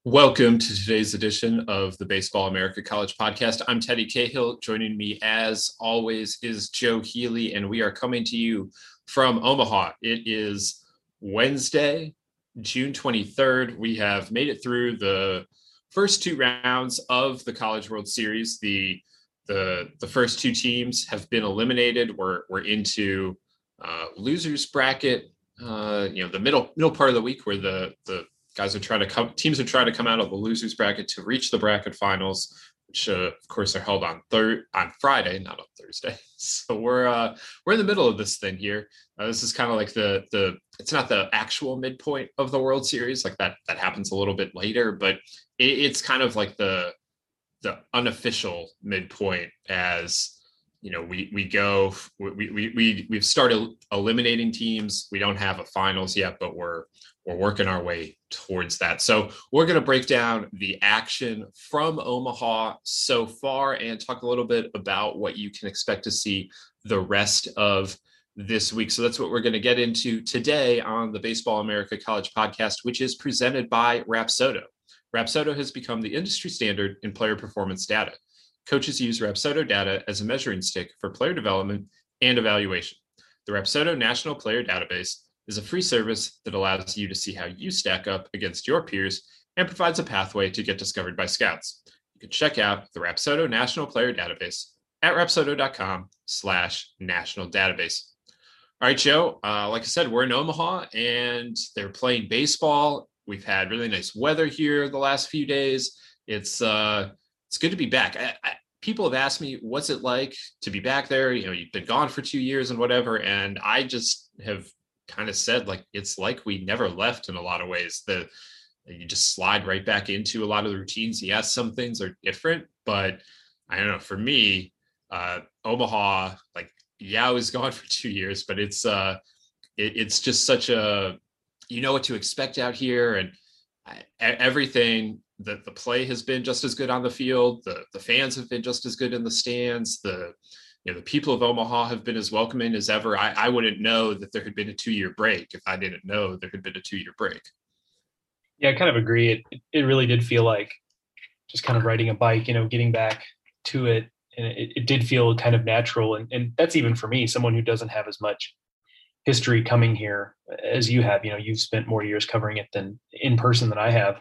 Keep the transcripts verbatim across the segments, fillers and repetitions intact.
Welcome to today's edition of the Baseball America College Podcast. I'm Teddy Cahill. Joining me, as always, is Joe Healy, and we are coming to you from Omaha. It is Wednesday, June twenty-third. We have made it through the first two rounds of the College World Series. The the the first two teams have been eliminated. We're we're into uh, losers bracket. Uh, you know, the middle middle part of the week where the the Guys are trying to come. Teams are trying to come out of the losers bracket to reach the bracket finals, which uh, of course are held on third on Friday, not on Thursday. So we're uh, we're in the middle of this thing here. Uh, this is kind of like the the. It's not the actual midpoint of the World Series, like that. That happens a little bit later, but it, it's kind of like the the unofficial midpoint. As you know, we we go. We we we we've started eliminating teams. We don't have a finals yet, but we're we're working our way towards that. So we're going to break down the action from Omaha so far and talk a little bit about what you can expect to see the rest of this week. So that's what we're going to get into today on the Baseball America College Podcast, which is presented by Rapsodo. Rapsodo has become the industry standard in player performance data. Coaches use Rapsodo data as a measuring stick for player development and evaluation. The Rapsodo National Player Database is a free service that allows you to see how you stack up against your peers and provides a pathway to get discovered by scouts. You can check out the Rapsodo National Player Database at rapsodo.com slash national database. All right, Joe, uh, like I said, we're in Omaha and they're playing baseball. We've had really nice weather here the last few days. It's uh, it's good to be back. I, I, people have asked me, what's it like to be back there? You know, you've been gone for two years and whatever. And I just have kind of said, like, it's like we never left in a lot of ways. The you just slide right back into a lot of the routines. Yes, some things are different, but I don't know, for me, uh Omaha, like, yeah, I was gone for two years, but it's uh it, it's just such a, you know what to expect out here, and I, everything that the play has been just as good on the field. The the fans have been just as good in the stands. The You know, the people of Omaha have been as welcoming as ever. I, I wouldn't know that there had been a two-year break if I didn't know there had been a two-year break. Yeah, I kind of agree. It it really did feel like just kind of riding a bike, you know, getting back to it. And it, it did feel kind of natural. And, and that's even for me, someone who doesn't have as much history coming here as you have. You know, you've spent more years covering it than in person than I have.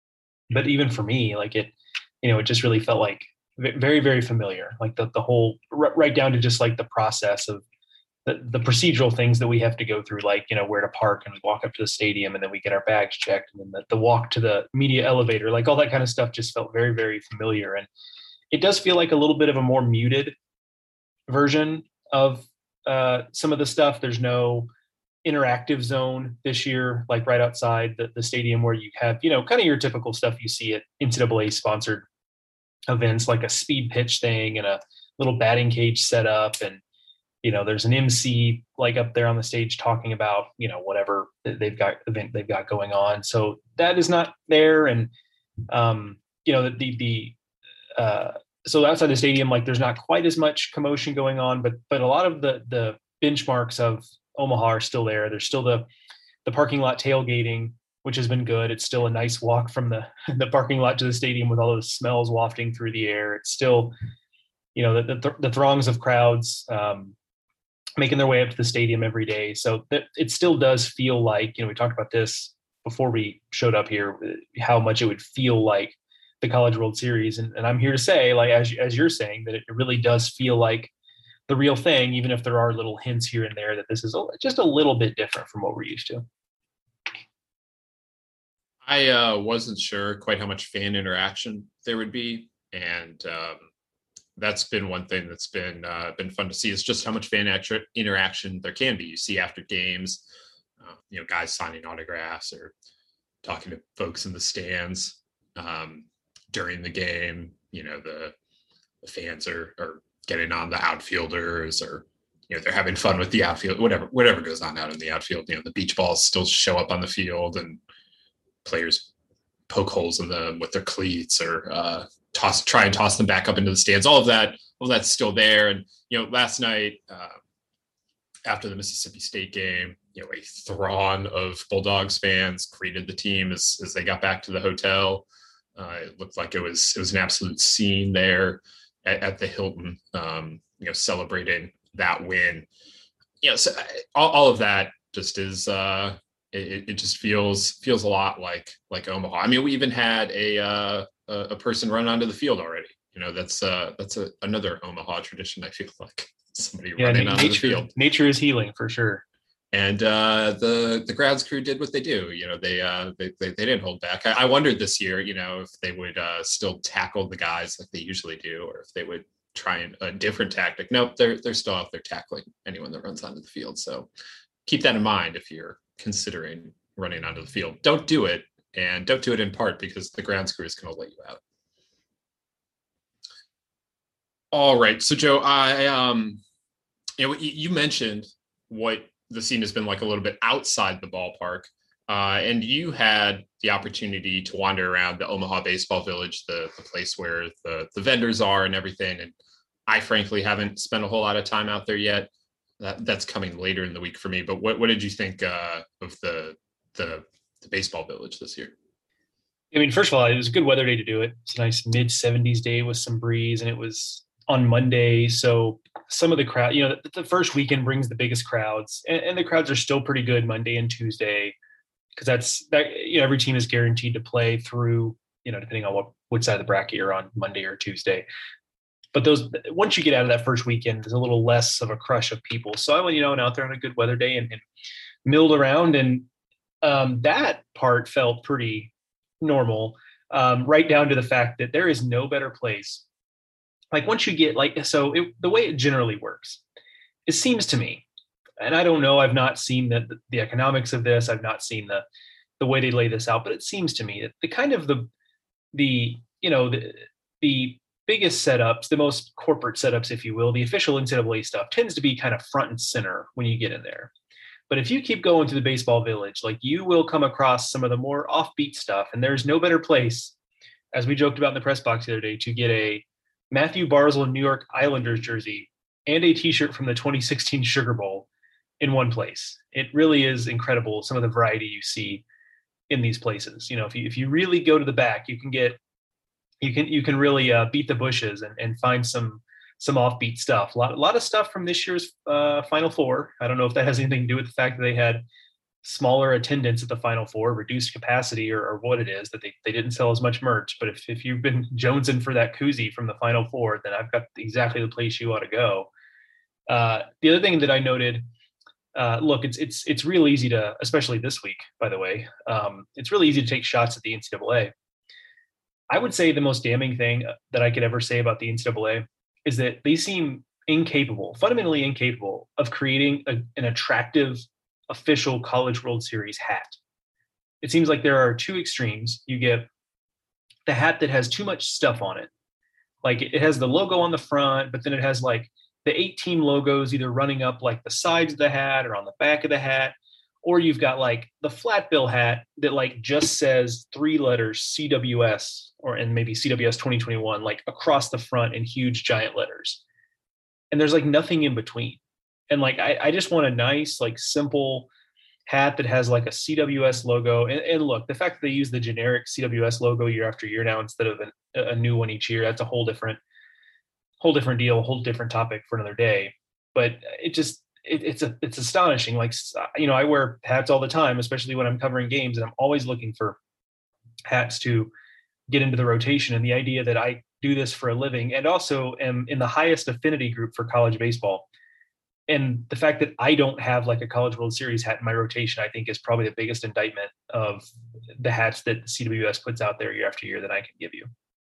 But even for me, like it, you know, it just really felt like very, very familiar, like the, the whole, right down to just like the process of the, the procedural things that we have to go through, like, you know, where to park, and we walk up to the stadium, and then we get our bags checked, and then the, the walk to the media elevator, like all that kind of stuff just felt very, very familiar. And it does feel like a little bit of a more muted version of uh, some of the stuff. There's no interactive zone this year, like right outside the, the stadium, where you have, you know, kind of your typical stuff you see at N C double A sponsored events, like a speed pitch thing and a little batting cage set up. And, you know, there's an M C like up there on the stage talking about, you know, whatever they've got event they've got going on. So that is not there. And, um, you know, the, the, the uh, so outside the stadium, like there's not quite as much commotion going on, but, but a lot of the, the benchmarks of Omaha are still there. There's still the, the parking lot tailgating, which has been good. It's still a nice walk from the, the parking lot to the stadium with all those smells wafting through the air. It's still, you know, the, the, the throngs of crowds um, making their way up to the stadium every day. So that it still does feel like, you know, we talked about this before we showed up here, how much it would feel like the College World Series. And, and I'm here to say, like, as, as you're saying, that it really does feel like the real thing, even if there are little hints here and there that this is just a little bit different from what we're used to. I uh, wasn't sure quite how much fan interaction there would be, and um, that's been one thing that's been uh, been fun to see, is just how much fan actu- interaction there can be. You see after games, uh, you know, guys signing autographs or talking to folks in the stands um, during the game. You know, the, the fans are, are getting on the outfielders, or, you know, they're having fun with the outfield, whatever whatever goes on out in the outfield. You know, the beach balls still show up on the field, and players poke holes in them with their cleats, or uh, toss, try and toss them back up into the stands. All of that, all of that's still there. And, you know, last night uh, after the Mississippi State game, you know, a throng of Bulldogs fans greeted the team as, as they got back to the hotel. Uh, it looked like it was it was an absolute scene there at, at the Hilton, um, you know, celebrating that win. You know, so all, all of that just is uh, it, it just feels feels a lot like like Omaha. I mean, we even had a uh, a, a person run onto the field already. You know, that's uh, that's a, another Omaha tradition. I feel like somebody yeah, running na- onto the nature, field. nature is healing for sure. And uh, the the grounds crew did what they do. You know, they uh, they, they they didn't hold back. I, I wondered this year, you know, if they would uh, still tackle the guys like they usually do, or if they would try and, a different tactic. Nope, they're they're still out there tackling anyone that runs onto the field. So keep that in mind if you're considering running onto the field. Don't do it, and don't do it in part because the grounds crew is going to let you out. All right, so Joe, I um, you know, you mentioned what the scene has been like a little bit outside the ballpark. Uh, and you had the opportunity to wander around the Omaha Baseball Village, the, the place where the, the vendors are and everything. And I frankly haven't spent a whole lot of time out there yet. That, that's coming later in the week for me. But what, what did you think uh, of the, the the baseball village this year? I mean, first of all, it was a good weather day to do it. It's a nice mid seventies day with some breeze, and it was on Monday. So some of the crowd, you know, the, the first weekend brings the biggest crowds, and, and the crowds are still pretty good Monday and Tuesday, because that's that, you know, every team is guaranteed to play through, you know, depending on what, which side of the bracket you're on, Monday or Tuesday. But those, once you get out of that first weekend, there's a little less of a crush of people. So I went, you know, and out there on a good weather day and, and milled around, and um, that part felt pretty normal, um, right down to the fact that there is no better place. Like once you get like, so it, the way it generally works, it seems to me, and I don't know, I've not seen the, the economics of this. I've not seen the, the way they lay this out, but it seems to me that the kind of the, the, you know, the, the biggest setups, the most corporate setups, if you will, the official N C double A stuff tends to be kind of front and center when you get in there. But if you keep going to the baseball village, like you will come across some of the more offbeat stuff. And there's no better place, as we joked about in the press box the other day, to get a Matthew Barzal New York Islanders jersey and a t-shirt from the twenty sixteen Sugar Bowl in one place. It really is incredible, some of the variety you see in these places. You know, if you if you really go to the back, you can get you can you can really uh, beat the bushes and, and find some some offbeat stuff. A lot, a lot of stuff from this year's uh, Final Four. I don't know if that has anything to do with the fact that they had smaller attendance at the Final Four, reduced capacity, or, or what it is, that they, they didn't sell as much merch. But if, if you've been jonesing for that koozie from the Final Four, then I've got exactly the place you ought to go. Uh, the other thing that I noted, uh, look, it's it's it's real easy to, especially this week, by the way, um, it's really easy to take shots at the N C double A. I would say the most damning thing that I could ever say about the N C double A is that they seem incapable, fundamentally incapable, of creating a, an attractive official College World Series hat. It seems like there are two extremes. You get the hat that has too much stuff on it. Like it has the logo on the front, but then it has like the eight team logos either running up like the sides of the hat or on the back of the hat. Or you've got like the flat bill hat that like just says three letters C W S, or and maybe C W S twenty twenty-one, like across the front in huge giant letters. And there's like nothing in between. And like, I, I just want a nice, like simple hat that has like a C W S logo. And, and look, the fact that they use the generic C W S logo year after year now, instead of an, a new one each year, that's a whole different, whole different deal, a whole different topic for another day. But it just, it, it's a, it's astonishing. Like, you know, I wear hats all the time, especially when I'm covering games, and I'm always looking for hats to get into the rotation. And the idea that I do this for a living and also am in the highest affinity group for college baseball, and the fact that I don't have like a College World Series hat in my rotation, I think is probably the biggest indictment of the hats that the C W S puts out there year after year that I can give you.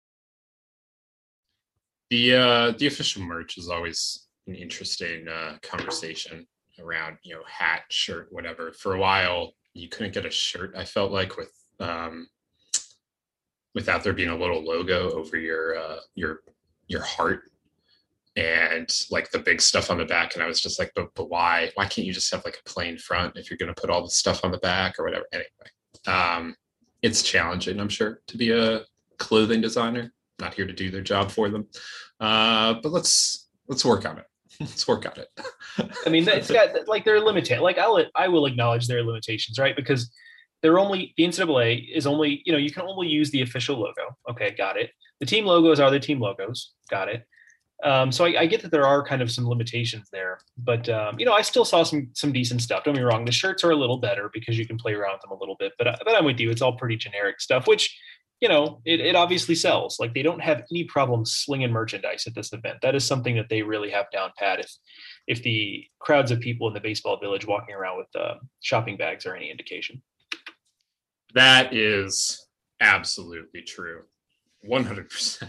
The uh, the official merch is always an interesting uh, conversation around, you know, hat, shirt, whatever. For a while, you couldn't get a shirt, I felt like, with um, without there being a little logo over your uh, your your heart and like the big stuff on the back. And I was just like, but, but why? Why can't you just have like a plain front if you're going to put all the stuff on the back or whatever? Anyway, um, it's challenging, I'm sure, to be a clothing designer. Not here to do their job for them, uh, but let's let's work on it. Let's work on it. I mean, it's got like they're limited. Like I'll I will acknowledge their limitations, right? Because they're only the N C double A is only, you know, you can only use the official logo. Okay, got it. The team logos are the team logos. Got it. Um, so I, I get that there are kind of some limitations there, but um, you know, I still saw some some decent stuff. Don't get me wrong; the shirts are a little better because you can play around with them a little bit. But but I'm with you; it's all pretty generic stuff, which you know it, it obviously sells. Like they don't have any problem slinging merchandise at this event. That is something that they really have down pat. If if the crowds of people in the baseball village walking around with uh, shopping bags are any indication, that is absolutely true, one hundred percent.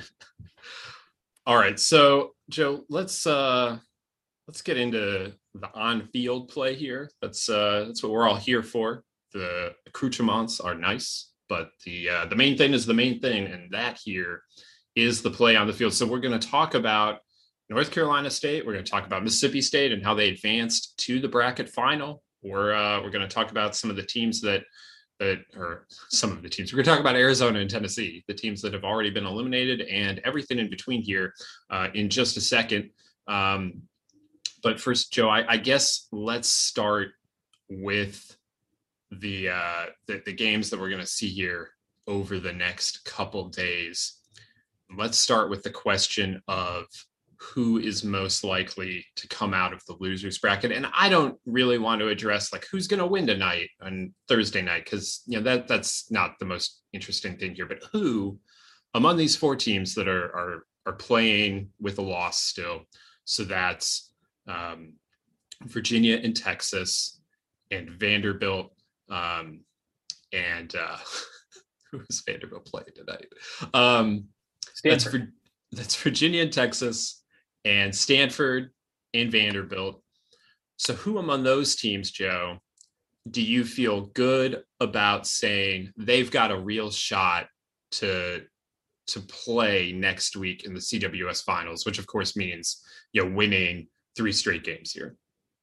All right, so Joe, let's uh, let's get into the on-field play here. That's uh, that's what we're all here for. The accoutrements are nice, but the uh, the main thing is the main thing, and that here is the play on the field. So we're going to talk about North Carolina State. We're going to talk about Mississippi State and how they advanced to the bracket final. We're uh, we're going to talk about some of the teams that. That or some of the teams. We're going to talk about Arizona and Tennessee, the teams that have already been eliminated, and everything in between here uh, in just a second. Um, but first, Joe, I, I guess let's start with the, uh, the the games that we're going to see here over the next couple days. Let's start with the question of who is most likely to come out of the losers bracket. And I don't really want to address like who's going to win tonight on Thursday night, because you know that that's not the most interesting thing here, but who among these four teams that are are are playing with a loss still. So that's um, Virginia and Texas and Vanderbilt um, and uh, who's Vanderbilt playing tonight? Um, that's for that's Virginia and Texas and Stanford and Vanderbilt. So who among those teams, Joe, do you feel good about saying they've got a real shot to to play next week in the C W S finals, which of course means, you know, winning three straight games here?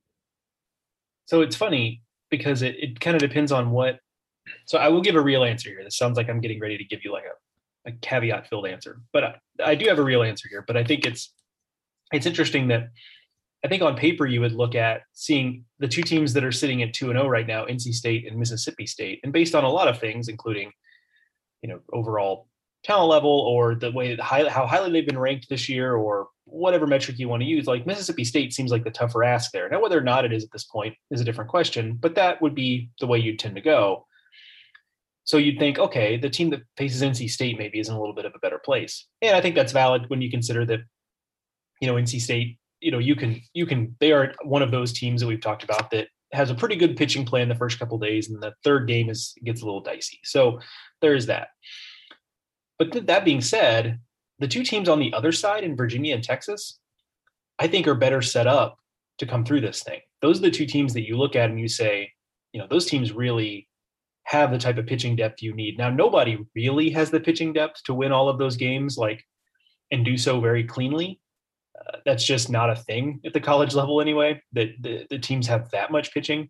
So it's funny because it, it kind of depends on what, so I will give a real answer here. This sounds like I'm getting ready to give you like a, a caveat filled answer, but I, I do have a real answer here, but I think it's, it's interesting that I think on paper you would look at seeing the two teams that are sitting at two and oh right now, N C State and Mississippi State, and based on a lot of things, including, you know, overall talent level or the way that high, how highly they've been ranked this year or whatever metric you want to use, like Mississippi State seems like the tougher ask there. Now, whether or not it is at this point is a different question, but that would be the way you'd tend to go. So you'd think, okay, the team that faces N C State maybe is in a little bit of a better place. And I think that's valid when you consider that, you know, N C State, you know, you can, you can, they are one of those teams that we've talked about that has a pretty good pitching plan the first couple of days, and the third game is gets a little dicey. So there is that. But th- that being said, the two teams on the other side in Virginia and Texas, I think are better set up to come through this thing. Those are the two teams that you look at and you say, you know, those teams really have the type of pitching depth you need. Now, nobody really has the pitching depth to win all of those games, like, and do so very cleanly. Uh, that's just not a thing at the college level anyway, that the, the teams have that much pitching.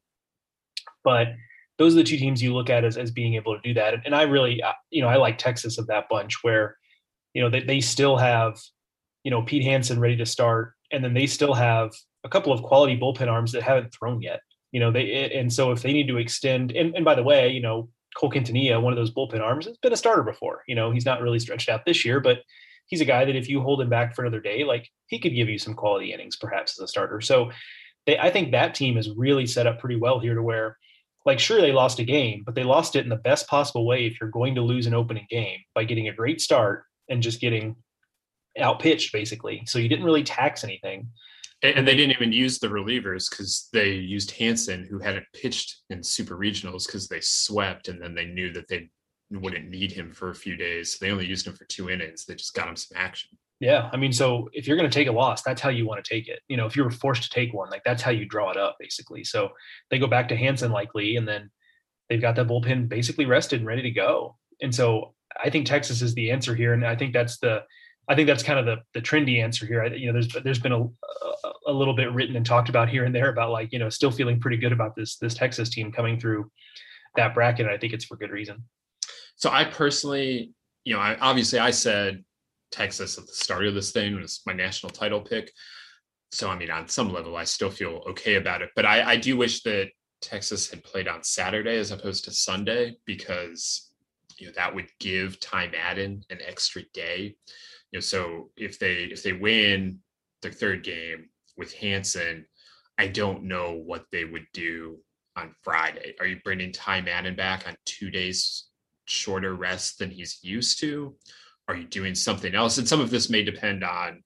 But those are the two teams you look at as, as being able to do that. And, and I really, you know, I like Texas of that bunch where, you know, they, they still have, you know, Pete Hansen ready to start. And then they still have a couple of quality bullpen arms that haven't thrown yet, you know, they, and so if they need to extend, and, and by the way, you know, Cole Quintanilla, one of those bullpen arms, has been a starter before. You know, he's not really stretched out this year, but he's a guy that if you hold him back for another day, like he could give you some quality innings perhaps as a starter. So they, I think that team is really set up pretty well here to where, like, sure, they lost a game, but they lost it in the best possible way if you're going to lose an opening game by getting a great start and just getting outpitched, basically. So you didn't really tax anything. And, and they didn't even use the relievers because they used Hansen, who hadn't pitched in super regionals because they swept, and then they knew that they wouldn't need him for a few days. So they only used him for two innings. They just got him some action. Yeah. I mean, so if you're going to take a loss, that's how you want to take it. You know, if you were forced to take one, like that's how you draw it up, basically. So they go back to Hansen likely, and then they've got that bullpen basically rested and ready to go. And so I think Texas is the answer here. And I think that's the, I think that's kind of the the trendy answer here. I, you know, there's, there's been a, a, a little bit written and talked about here and there about, like, you know, still feeling pretty good about this, this Texas team coming through that bracket. And I think it's for good reason. So I personally, you know, I obviously I said Texas at the start of this thing was my national title pick. so, I mean, on some level, I still feel okay about it. But I, I do wish that Texas had played on Saturday as opposed to Sunday, because, you know, that would give Ty Madden an extra day. You know, so if they if they win their third game with Hansen, I don't know what they would do on Friday. Are you bringing Ty Madden back on two days shorter rest than he's used to? Are you doing something else? And some of this may depend on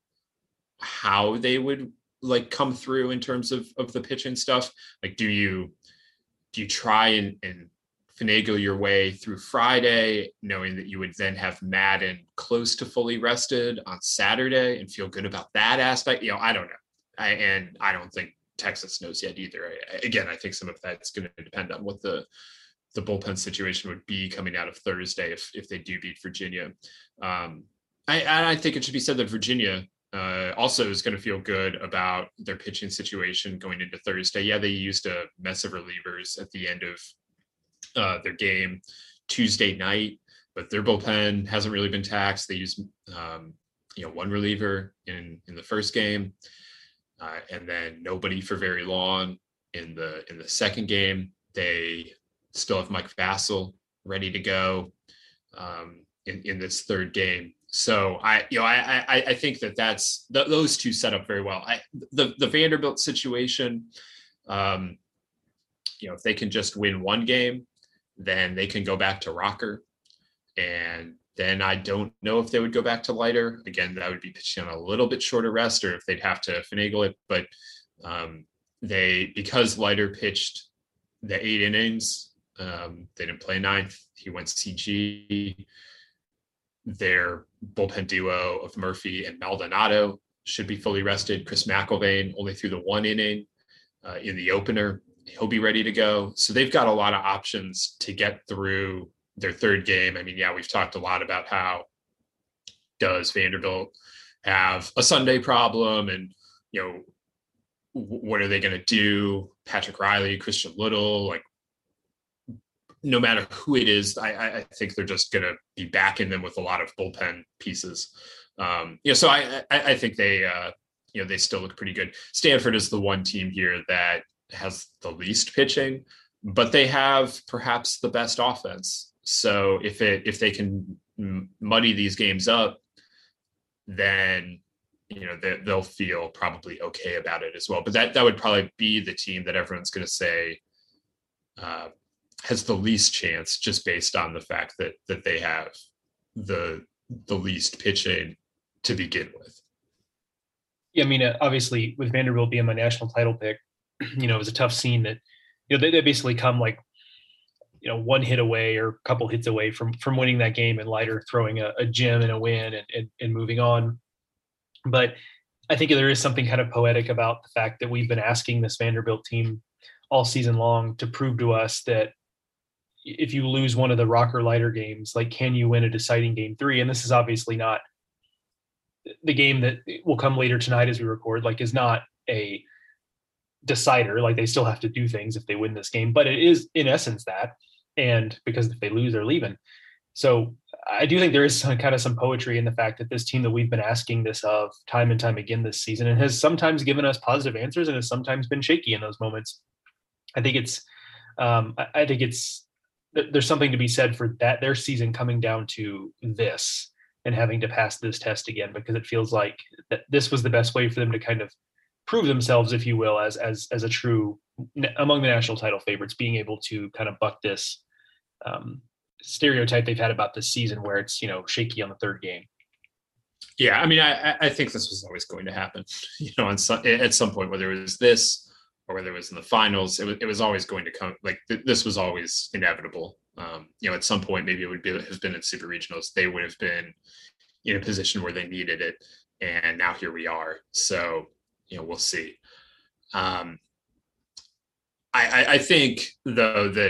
how they would like come through in terms of of the pitching stuff. Like, do you do you try and, and finagle your way through Friday, knowing that you would then have Madden close to fully rested on Saturday and feel good about that aspect? You know, I don't know. I, and I don't think Texas knows yet either. I, again, I think some of that's going to depend on what the the bullpen situation would be coming out of Thursday if if they do beat Virginia. Um, I, I think it should be said that Virginia uh, also is going to feel good about their pitching situation going into Thursday. Yeah, they used a mess of relievers at the end of uh, their game Tuesday night, but their bullpen hasn't really been taxed. They used um, you know one reliever in in the first game, uh, and then nobody for very long in the in the second game. They still have Mike Vassell ready to go um, in in this third game. So I, you know, I I, I think that that's th- those two set up very well. I, the the Vanderbilt situation, um, you know, if they can just win one game, then they can go back to Rocker, and then I don't know if they would go back to Leiter. Again, that would be pitching on a little bit shorter rest, or if they'd have to finagle it. But um, they, because Leiter pitched the eight innings, um, they didn't play ninth. He went C G. Their bullpen duo of Murphy and Maldonado should be fully rested. Chris McIlvaine only threw the one inning uh, in the opener. He'll be ready to go. So they've got a lot of options to get through their third game. I mean, yeah, we've talked a lot about how does Vanderbilt have a Sunday problem, and, you know, what are they going to do? Patrick Riley, Christian Little, like, no matter who it is, I, I think they're just going to be backing them with a lot of bullpen pieces. Um, you know, so I, I, I think they, uh, you know, they still look pretty good. Stanford is the one team here that has the least pitching, but they have perhaps the best offense. So if it if they can muddy these games up, then, you know, they, they'll feel probably okay about it as well. But that that would probably be the team that everyone's going to say uh, has the least chance, just based on the fact that that they have the the least pitching to begin with. Yeah, I mean, uh, obviously with Vanderbilt being my national title pick, you know, it was a tough scene that, you know, they, they basically come like, you know, one hit away or a couple hits away from from winning that game, and Leiter throwing a, a gem and a win and, and, and moving on. But I think there is something kind of poetic about the fact that we've been asking this Vanderbilt team all season long to prove to us that if you lose one of the Rocker Leiter games, like, can you win a deciding game three? And this is obviously not the game that will come later tonight as we record, like, is not a decider. Like, they still have to do things if they win this game, but it is in essence that. And because if they lose, they're leaving. So I do think there is some, kind of some poetry in the fact that this team that we've been asking this of time and time again this season, and has sometimes given us positive answers and has sometimes been shaky in those moments. I think it's, um, I, I think it's, there's something to be said for that, their season coming down to this and having to pass this test again, because it feels like that this was the best way for them to kind of prove themselves, if you will, as, as, as a true among the national title favorites, being able to kind of buck this um, stereotype they've had about this season where it's, you know, shaky on the third game. Yeah. I mean, I, I think this was always going to happen, you know, on some, at some point, whether it was this or whether it was in the finals, it was, it was always going to come, like, th- this was always inevitable. Um, you know, at some point, maybe it would be, have been in super regionals. They would have been in a position where they needed it. And now here we are. So, you know, we'll see. Um, I, I, I think, though, that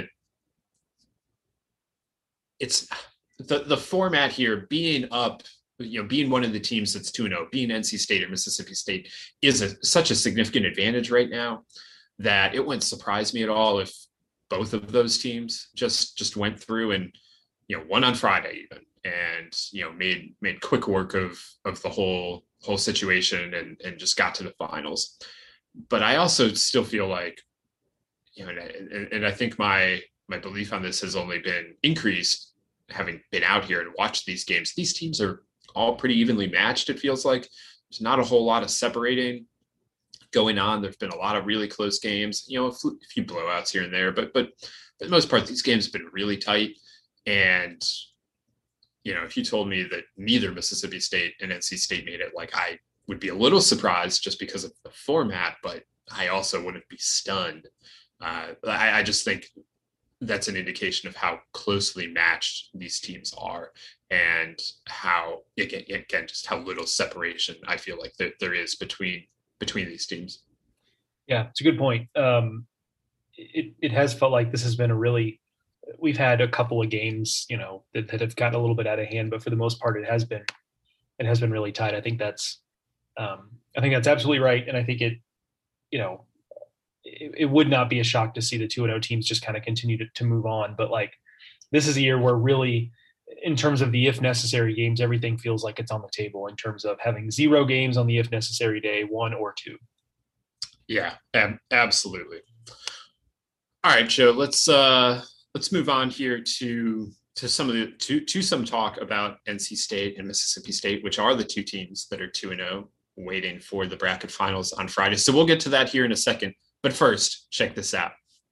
it's the, the format here being up, you know, being one of the teams that's two and oh, being N C State or Mississippi State is a, such a significant advantage right now that it wouldn't surprise me at all if both of those teams just just went through and, you know, won on Friday even, and, you know, made made quick work of of the whole whole situation and, and just got to the finals. But I also still feel like, you know, and, and I think my my belief on this has only been increased having been out here and watched these games. These teams are all pretty evenly matched. It feels like there's not a whole lot of separating going on. There's been a lot of really close games, you know, a few blowouts here and there, but but for the most part, these games have been really tight. And you know, if you told me that neither Mississippi State and N C State made it, like, I would be a little surprised just because of the format, but I also wouldn't be stunned. Uh, I, I just think that's an indication of how closely matched these teams are, and how, again, again just how little separation I feel like there, there is between between these teams. Yeah, it's a good point. Um, it it has felt like this has been a really, we've had a couple of games, you know, that, that have gotten a little bit out of hand, but for the most part, it has been it has been really tight. I think that's um, I think that's absolutely right, and I think it, you know, it, it would not be a shock to see the two and oh teams just kind of continue to, to move on. But like, this is a year where really, in terms of the if necessary games, everything feels like it's on the table in terms of having zero games on the if necessary day, one or two. Yeah, ab- absolutely. All right, Joe, let's uh, let's move on here to to some of the to to some talk about N C State and Mississippi State, which are the two teams that are two and oh, waiting for the bracket finals on Friday. So we'll get to that here in a second. But first, check this out.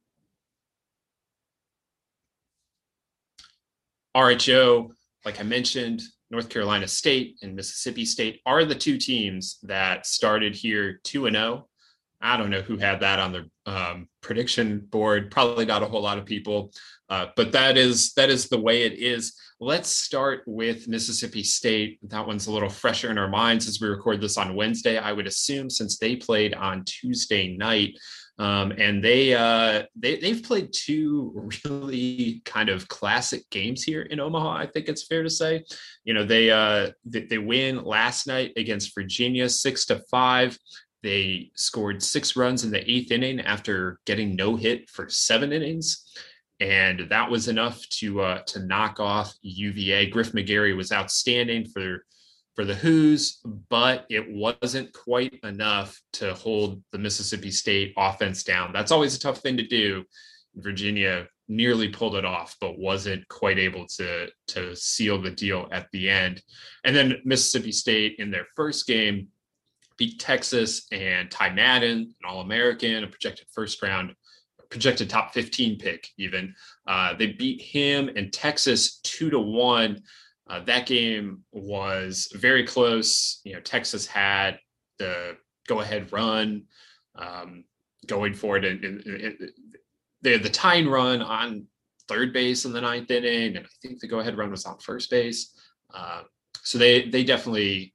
All right, Joe, like I mentioned, North Carolina State and Mississippi State are the two teams that started here two and oh. I don't know who had that on their um, prediction board. Probably not a whole lot of people, uh, but that is that is the way it is. Let's start with Mississippi State. That one's a little fresher in our minds as we record this on Wednesday, I would assume, since they played on Tuesday night. Um, and they, uh, they, they've played two really kind of classic games here in Omaha, I think it's fair to say. You know, they, uh, they, they win last night against Virginia, six to five. They scored six runs in the eighth inning after getting no hit for seven innings. And that was enough to uh, to knock off U V A. Griff McGarry was outstanding for, for the Hoos, but it wasn't quite enough to hold the Mississippi State offense down. That's always a tough thing to do. Virginia nearly pulled it off, but wasn't quite able to, to seal the deal at the end. And then Mississippi State in their first game beat Texas, and Ty Madden, an All-American, a projected first round, projected top fifteen pick even. Uh, they beat him and Texas two to one. Uh, that game was very close. You know, Texas had the go-ahead run um, going for it, and, and, and they had the tying run on third base in the ninth inning, and I think the go-ahead run was on first base. Uh, so they they definitely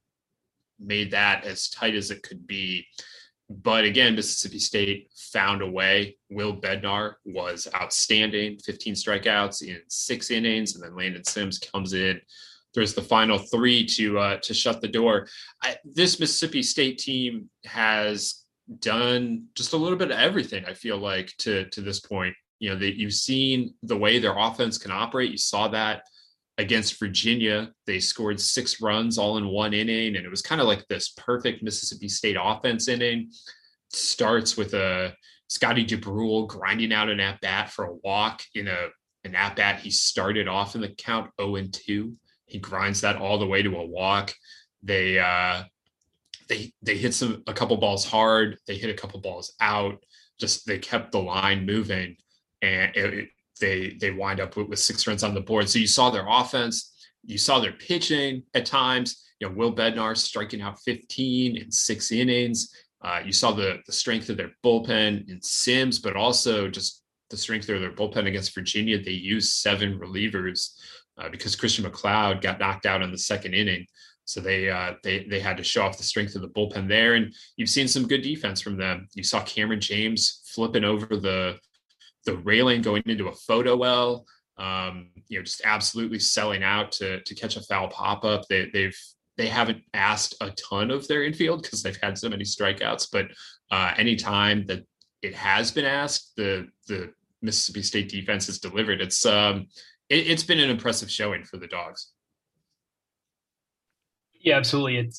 made that as tight as it could be. But again, Mississippi State found a way. Will Bednar was outstanding, fifteen strikeouts in six innings, and then Landon Sims comes in, throws the final three to uh, to shut the door. I, this Mississippi State team has done just a little bit of everything, I feel like, to to this point. You know, that you've seen the way their offense can operate. You saw that against Virginia. They scored six runs all in one inning, and it was kind of like this perfect Mississippi State offense inning. Starts with a Scotty DeBrule grinding out an at-bat for a walk in a an at-bat he started off in the count oh and two. He grinds that all the way to a walk. They uh, they they hit some a couple balls hard. They hit a couple balls out. Just they kept the line moving, and it, it they they wind up with, with six runs on the board. So you saw their offense, you saw their pitching at times. You know, Will Bednar striking out fifteen in six innings. Uh, you saw the the strength of their bullpen in Sims, but also just the strength of their bullpen against Virginia. They used seven relievers uh, because Christian McLeod got knocked out in the second inning. So they uh, they they had to show off the strength of the bullpen there. And you've seen some good defense from them. You saw Cameron James flipping over the the railing going into a photo well, um, you know, just absolutely selling out to to catch a foul pop-up. They, they've they haven't asked a ton of their infield because they've had so many strikeouts, but uh, anytime that it has been asked, the the Mississippi State defense has delivered. It's um, it, it's been an impressive showing for the Dogs. Yeah, absolutely. It's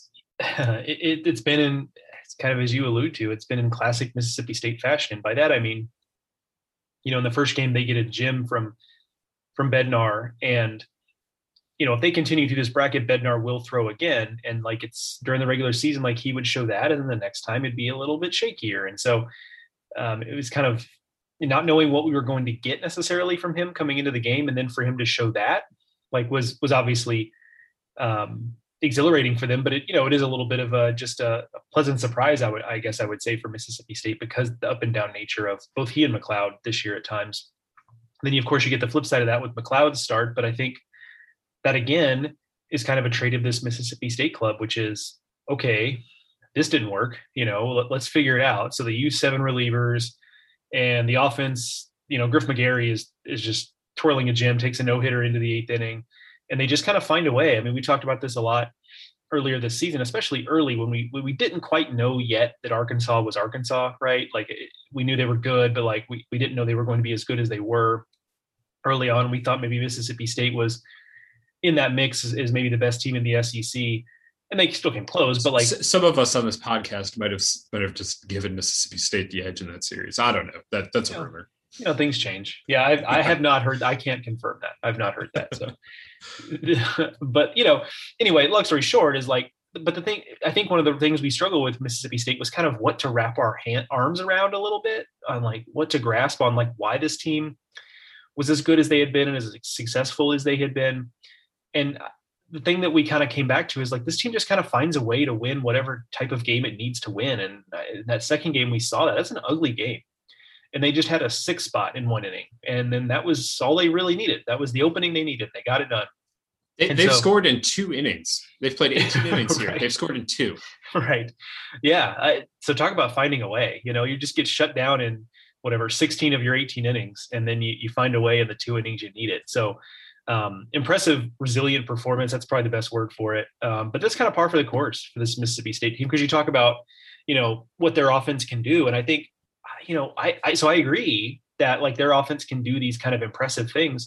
it, it, it's been in, it's kind of as you allude to, it's been in classic Mississippi State fashion. And by that, I mean, you know, in the first game, they get a gym from, from Bednar. And, you know, if they continue through this bracket, Bednar will throw again. And like it's during the regular season, like he would show that. And then the next time it'd be a little bit shakier. And so um, it was kind of not knowing what we were going to get necessarily from him coming into the game. And then for him to show that like was, was obviously um, exhilarating for them, but it, you know, it is a little bit of a, just a, a pleasant surprise. I would, I guess I would say for Mississippi State, because the up and down nature of both he and McLeod this year at times. Then you, of course, you get the flip side of that with McLeod's start. But I think that again is kind of a trait of this Mississippi State club, which is, okay, this didn't work, you know, let, let's figure it out. So they use seven relievers and the offense, you know, Griff McGarry is, is just twirling a gem, takes a no hitter into the eighth inning, and they just kind of find a way. I mean, we talked about this a lot earlier this season, especially early when we, when we didn't quite know yet that Arkansas was Arkansas, right? Like it, we knew they were good, but like we, we didn't know they were going to be as good as they were early on. We thought maybe Mississippi State was in that mix is, is maybe the best team in the S E C, and they still came close. But like some of us on this podcast might have might have just given Mississippi State the edge in that series. I don't know. That that's a you know, rumor. You know, things change. Yeah, I've, I have not heard. I can't confirm that. I've not heard that. So, but you know, anyway, long story short is like. But the thing, I think one of the things we struggle with Mississippi State was kind of what to wrap our hand, arms around a little bit on, like what to grasp on, like why this team was as good as they had been and as successful as they had been. And the thing that we kind of came back to is like, this team just kind of finds a way to win whatever type of game it needs to win. And in that second game, we saw that. That's an ugly game. And they just had a six spot in one inning. And then that was all they really needed. That was the opening they needed. They got it done. They, they've so, scored in two innings. They've played eighteen innings here. Right. They've scored in two. Right. Yeah. I, so talk about finding a way. You know, you just get shut down in whatever, sixteen of your eighteen innings, and then you, you find a way in the two innings you need it. So um, impressive, resilient performance. That's probably the best word for it. Um, but that's kind of par for the course for this Mississippi State team, because you talk about, you know, what their offense can do. And I think, you know, I, I so I agree that like their offense can do these kind of impressive things.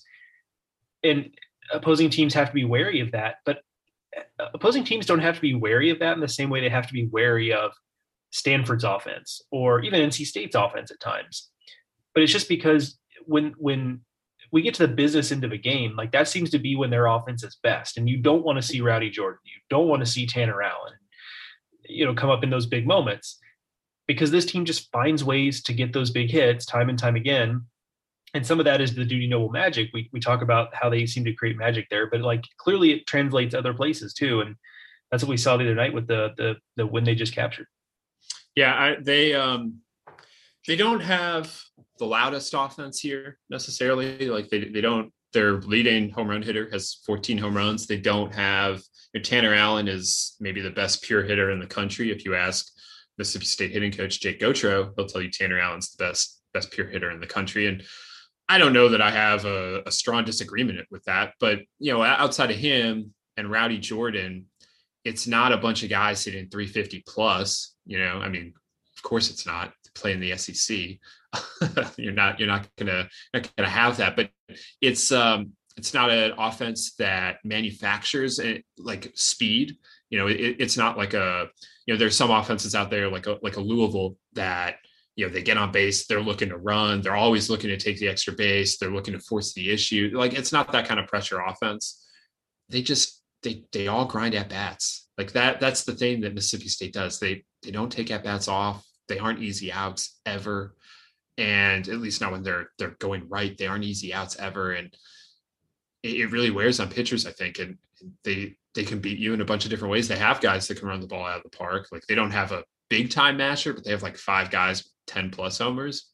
And opposing teams have to be wary of that, but opposing teams don't have to be wary of that in the same way they have to be wary of Stanford's offense or even N C State's offense at times. But it's just because when when we get to the business end of a game, like that seems to be when their offense is best. And you don't want to see Rowdy Jordan. You don't want to see Tanner Allen, you know, come up in those big moments, because this team just finds ways to get those big hits time and time again. And some of that is the Dudy Noble magic. We we talk about how they seem to create magic there, but like clearly it translates other places too. And that's what we saw the other night with the the the win they just captured. Yeah, I, they um they don't have the loudest offense here necessarily. Like they they don't. Their leading home run hitter has fourteen home runs. They don't have. You know, Tanner Allen is maybe the best pure hitter in the country. If you ask Mississippi State hitting coach Jake Gotro, he'll tell you Tanner Allen's the best best pure hitter in the country. And I don't know that I have a, a strong disagreement with that, but you know, outside of him and Rowdy Jordan, it's not a bunch of guys hitting three fifty plus. You know, I mean, of course it's not. Playing the S E C, you're not you're not gonna not gonna have that. But it's um it's not an offense that manufactures it, like speed. You know, it, it's not like a you know. There's some offenses out there like a like a Louisville that. You know, they get on base, they're looking to run, they're always looking to take the extra base, they're looking to force the issue. Like it's not that kind of pressure offense. They just they they all grind at bats. Like that, that's the thing that Mississippi State does. They they don't take at bats off. They aren't easy outs ever. And at least not when they're they're going right, they aren't easy outs ever. And it, it really wears on pitchers, I think. And they they can beat you in a bunch of different ways. They have guys that can run the ball out of the park. Like they don't have a big time masher, but they have like five guys ten plus homers,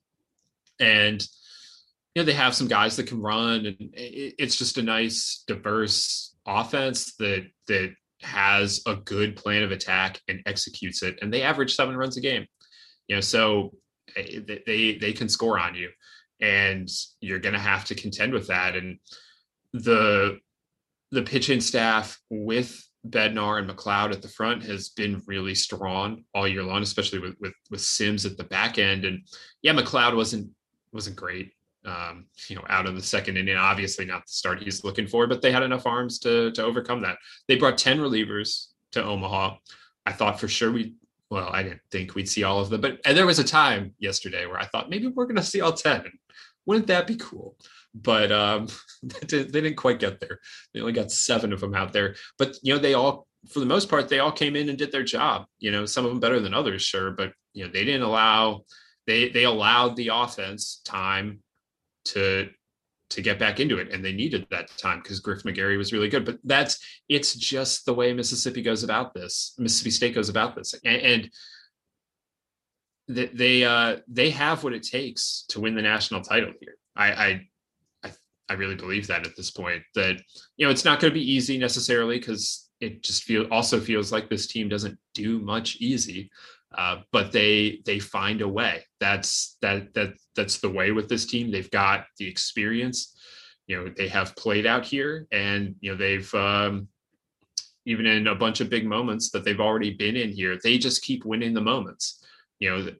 and you know they have some guys that can run, and it's just a nice diverse offense that that has a good plan of attack and executes it, and they average seven runs a game. You know, so they they can score on you, and you're going to have to contend with that. And the the pitching staff with Bednar and McLeod at the front has been really strong all year long, especially with, with, with Sims at the back end. And yeah, McLeod wasn't, wasn't great, um, you know, out of the second inning, obviously not the start he's looking for, but they had enough arms to, to overcome that. They brought ten relievers to Omaha. I thought for sure we, well, I didn't think we'd see all of them, but and there was a time yesterday where I thought maybe we're going to see all ten. Wouldn't that be cool? But um, they didn't quite get there. They only got seven of them out there. But, you know, they all, for the most part, they all came in and did their job. You know, some of them better than others, sure. But, you know, they didn't allow, they they allowed the offense time to to get back into it. And they needed that time because Griff McGarry was really good. But that's, it's just the way Mississippi goes about this. Mississippi State goes about this. And, and they uh, they have what it takes to win the national title here. I, I I I really believe that at this point. That, you know, it's not going to be easy necessarily because it just feel also feels like this team doesn't do much easy, uh, but they they find a way. That's that that that's the way with this team. They've got the experience. You know, they have played out here, and you know they've um, even in a bunch of big moments that they've already been in here. They just keep winning the moments. You know,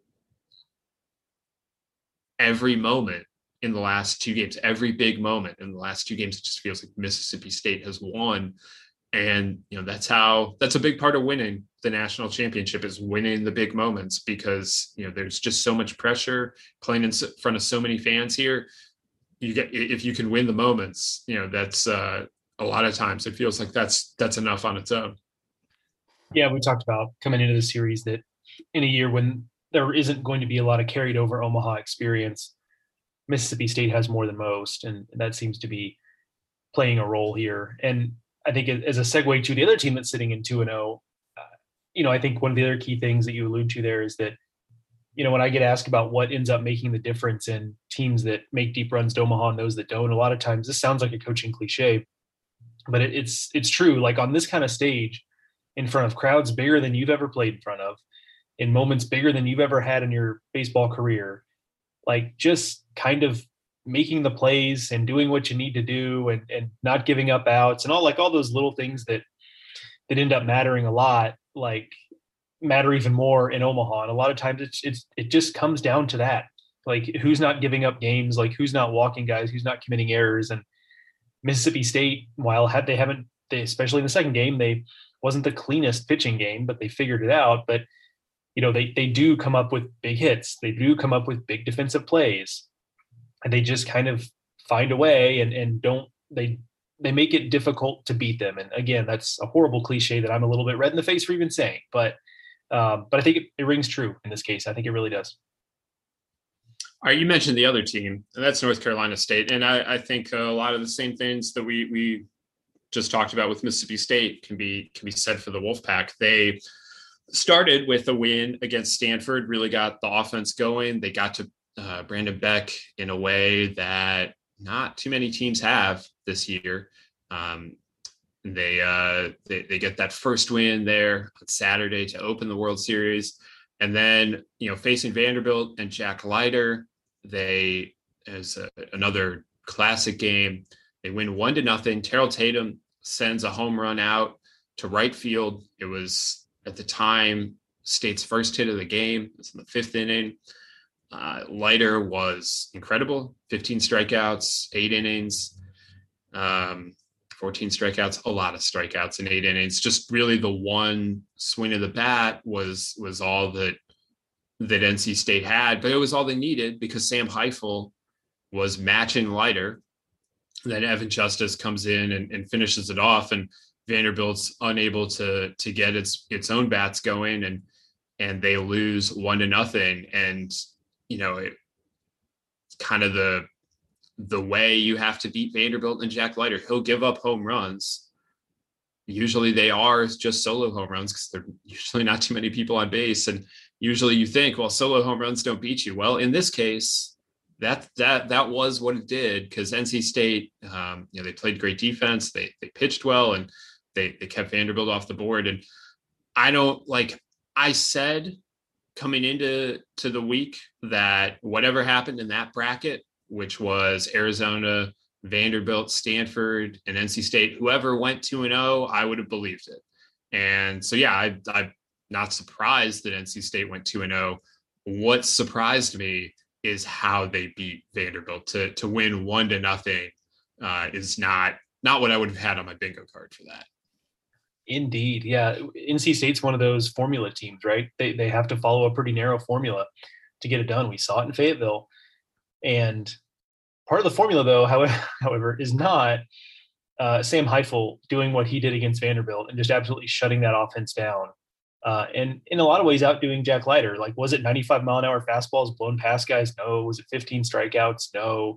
every moment in the last two games, every big moment in the last two games, it just feels like Mississippi State has won. And, you know, that's how, that's a big part of winning the national championship is winning the big moments because, you know, there's just so much pressure playing in front of so many fans here. You get, if you can win the moments, you know, that's uh, a lot of times it feels like that's, that's enough on its own. Yeah. We talked about coming into the series that in a year when there isn't going to be a lot of carried over Omaha experience, Mississippi State has more than most, and that seems to be playing a role here. And I think as a segue to the other team that's sitting in two and oh, uh, you know, I think one of the other key things that you allude to there is that, you know, when I get asked about what ends up making the difference in teams that make deep runs to Omaha and those that don't, a lot of times this sounds like a coaching cliche, but it, it's it's true. Like on this kind of stage, in front of crowds bigger than you've ever played in front of, in moments bigger than you've ever had in your baseball career, like just kind of making the plays and doing what you need to do and, and not giving up outs and all like all those little things that that end up mattering a lot, like matter even more in Omaha. And a lot of times it's it's it just comes down to that. Like who's not giving up games, like who's not walking guys, who's not committing errors. And Mississippi State, while had they haven't, they, especially in the second game, they wasn't the cleanest pitching game, but they figured it out. But you know, they they do come up with big hits. They do come up with big defensive plays. And they just kind of find a way and, and don't they they make it difficult to beat them. And again, that's a horrible cliche that I'm a little bit red in the face for even saying. But um, but I think it, it rings true in this case. I think it really does. All right, you mentioned the other team, and that's North Carolina State. And I, I think a lot of the same things that we we just talked about with Mississippi State can be can be said for the Wolfpack. They started with a win against Stanford, really got the offense going. They got to uh, Brandon Beck in a way that not too many teams have this year. Um, they, uh, they they get that first win there on Saturday to open the World Series. And then, you know, facing Vanderbilt and Jack Leiter, they, as a, another classic game, they win one to nothing. Terrell Tatum sends a home run out to right field. It was, at the time, State's first hit of the game. It was in the fifth inning. Uh, Leiter was incredible. fifteen strikeouts, eight innings, um, fourteen strikeouts, a lot of strikeouts in eight innings. Just really the one swing of the bat was was all that that N C State had, but it was all they needed because Sam Heifel was matching Leiter. Then Evan Justice comes in and, and finishes it off, and Vanderbilt's unable to to get its its own bats going, and and they lose one to nothing. And you know, it kind of the the way you have to beat Vanderbilt and Jack Leiter. He'll give up home runs. Usually they are just solo home runs because they're usually not too many people on base. And usually you think, well, solo home runs don't beat you. Well, in this case, that that that was what it did, because N C State, um, you know, they played great defense. They they pitched well, and they they kept Vanderbilt off the board. And I don't like I said coming into to the week that whatever happened in that bracket, which was Arizona, Vanderbilt, Stanford, and N C State, whoever went two and oh, I would have believed it. And so, yeah, I, I'm not surprised that N C State went two and oh. What surprised me is how they beat Vanderbilt. To to win one to nothing uh, is not not what I would have had on my bingo card for that. Indeed. Yeah. N C State's one of those formula teams, right? They, they have to follow a pretty narrow formula to get it done. We saw it in Fayetteville. And part of the formula, though, however, however is not uh, Sam Heifel doing what he did against Vanderbilt and just absolutely shutting that offense down. Uh, and in a lot of ways, outdoing Jack Leiter. Like, was it ninety-five mile an hour fastballs blown past guys? No. Was it fifteen strikeouts? No.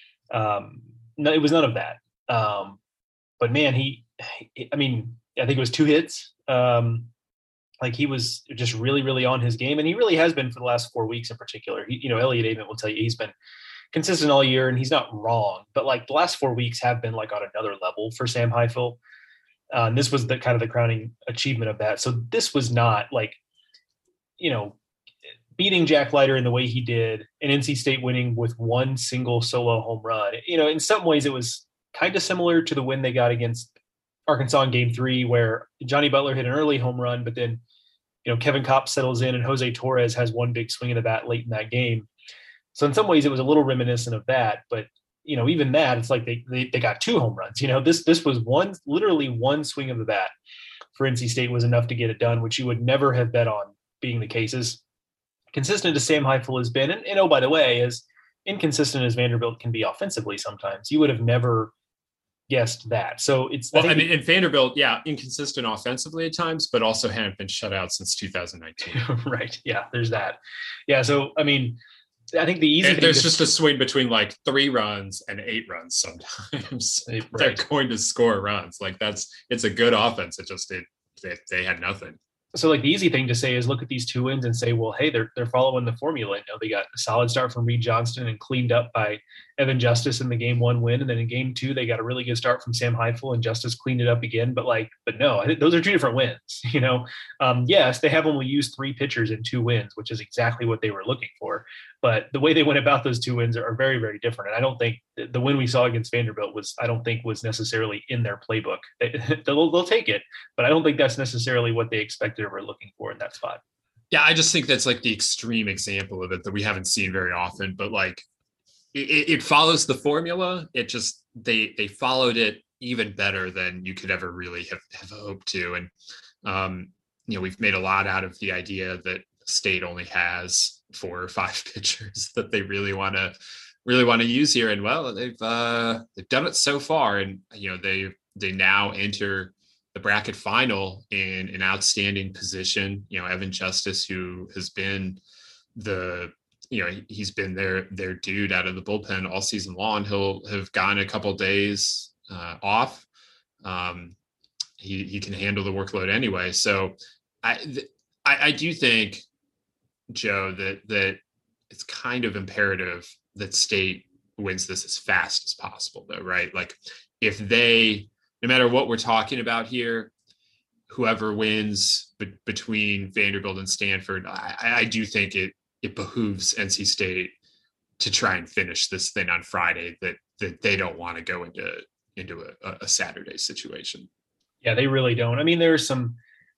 Um, no, it was none of that. Um, but man, he, I mean, I think it was two hits. Um, like he was just really, really on his game. And he really has been for the last four weeks in particular. He, you know, Elliot Avent will tell you he's been consistent all year and he's not wrong, but like the last four weeks have been like on another level for Sam Heifel. Uh, and this was the kind of the crowning achievement of that. So this was not like, you know, beating Jack Leiter in the way he did and N C State winning with one single solo home run. You know, in some ways it was kind of similar to the win they got against Arkansas in game three, where Johnny Butler hit an early home run, but then, you know, Kevin Kopp settles in and Jose Torres has one big swing of the bat late in that game. So in some ways it was a little reminiscent of that, but you know, even that, it's like they, they, they got two home runs. You know, this, this was one, literally one swing of the bat for N C State was enough to get it done, which you would never have bet on being the case. As consistent as Sam Heifel has been, and, and oh, by the way, as inconsistent as Vanderbilt can be offensively sometimes, you would have never guessed that. So it's, well, I, I mean, in Vanderbilt, yeah, inconsistent offensively at times, but also hadn't been shut out since two thousand nineteen. Right. Yeah, there's that. Yeah. So, I mean, I think the easy and thing there's to, just a swing between like three runs and eight runs sometimes. Right. They're going to score runs. Like that's, it's a good offense. It just, it, they, they had nothing. So like the easy thing to say is look at these two wins and say, well, hey, they're they're following the formula. You know, they got a solid start from Reed Johnston and cleaned up by Evan Justice in the game one win. And then in game two, they got a really good start from Sam Heifel and Justice cleaned it up again. But like, but no, I think those are two different wins. You know, um, yes, they have only used three pitchers in two wins, which is exactly what they were looking for. But the way they went about those two wins are very, very different. And I don't think the win we saw against Vanderbilt was, I don't think was necessarily in their playbook. They, they'll, they'll take it, but I don't think that's necessarily what they expected or were looking for in that spot. Yeah, I just think that's like the extreme example of it that we haven't seen very often. But like, it, it follows the formula. It just they they followed it even better than you could ever really have, have hoped to. And um, you know, we've made a lot out of the idea that State only has four or five pitchers that they really want to really want to use here. And well, they've uh, they've done it so far. And you know, they they now enter the bracket final in an outstanding position. You know, Evan Justice, who has been the, you know, he's been their, their dude out of the bullpen all season long. He'll have gotten a couple days uh, off. Um, he, he can handle the workload anyway. So I, th- I, I do think, Joe, that, that it's kind of imperative that State wins this as fast as possible though, right? Like if they, no matter what we're talking about here, whoever wins be- between Vanderbilt and Stanford, I, I do think it it behooves N C State to try and finish this thing on Friday. That that they don't want to go into into a, a Saturday situation. Yeah, they really don't. I mean, there's some.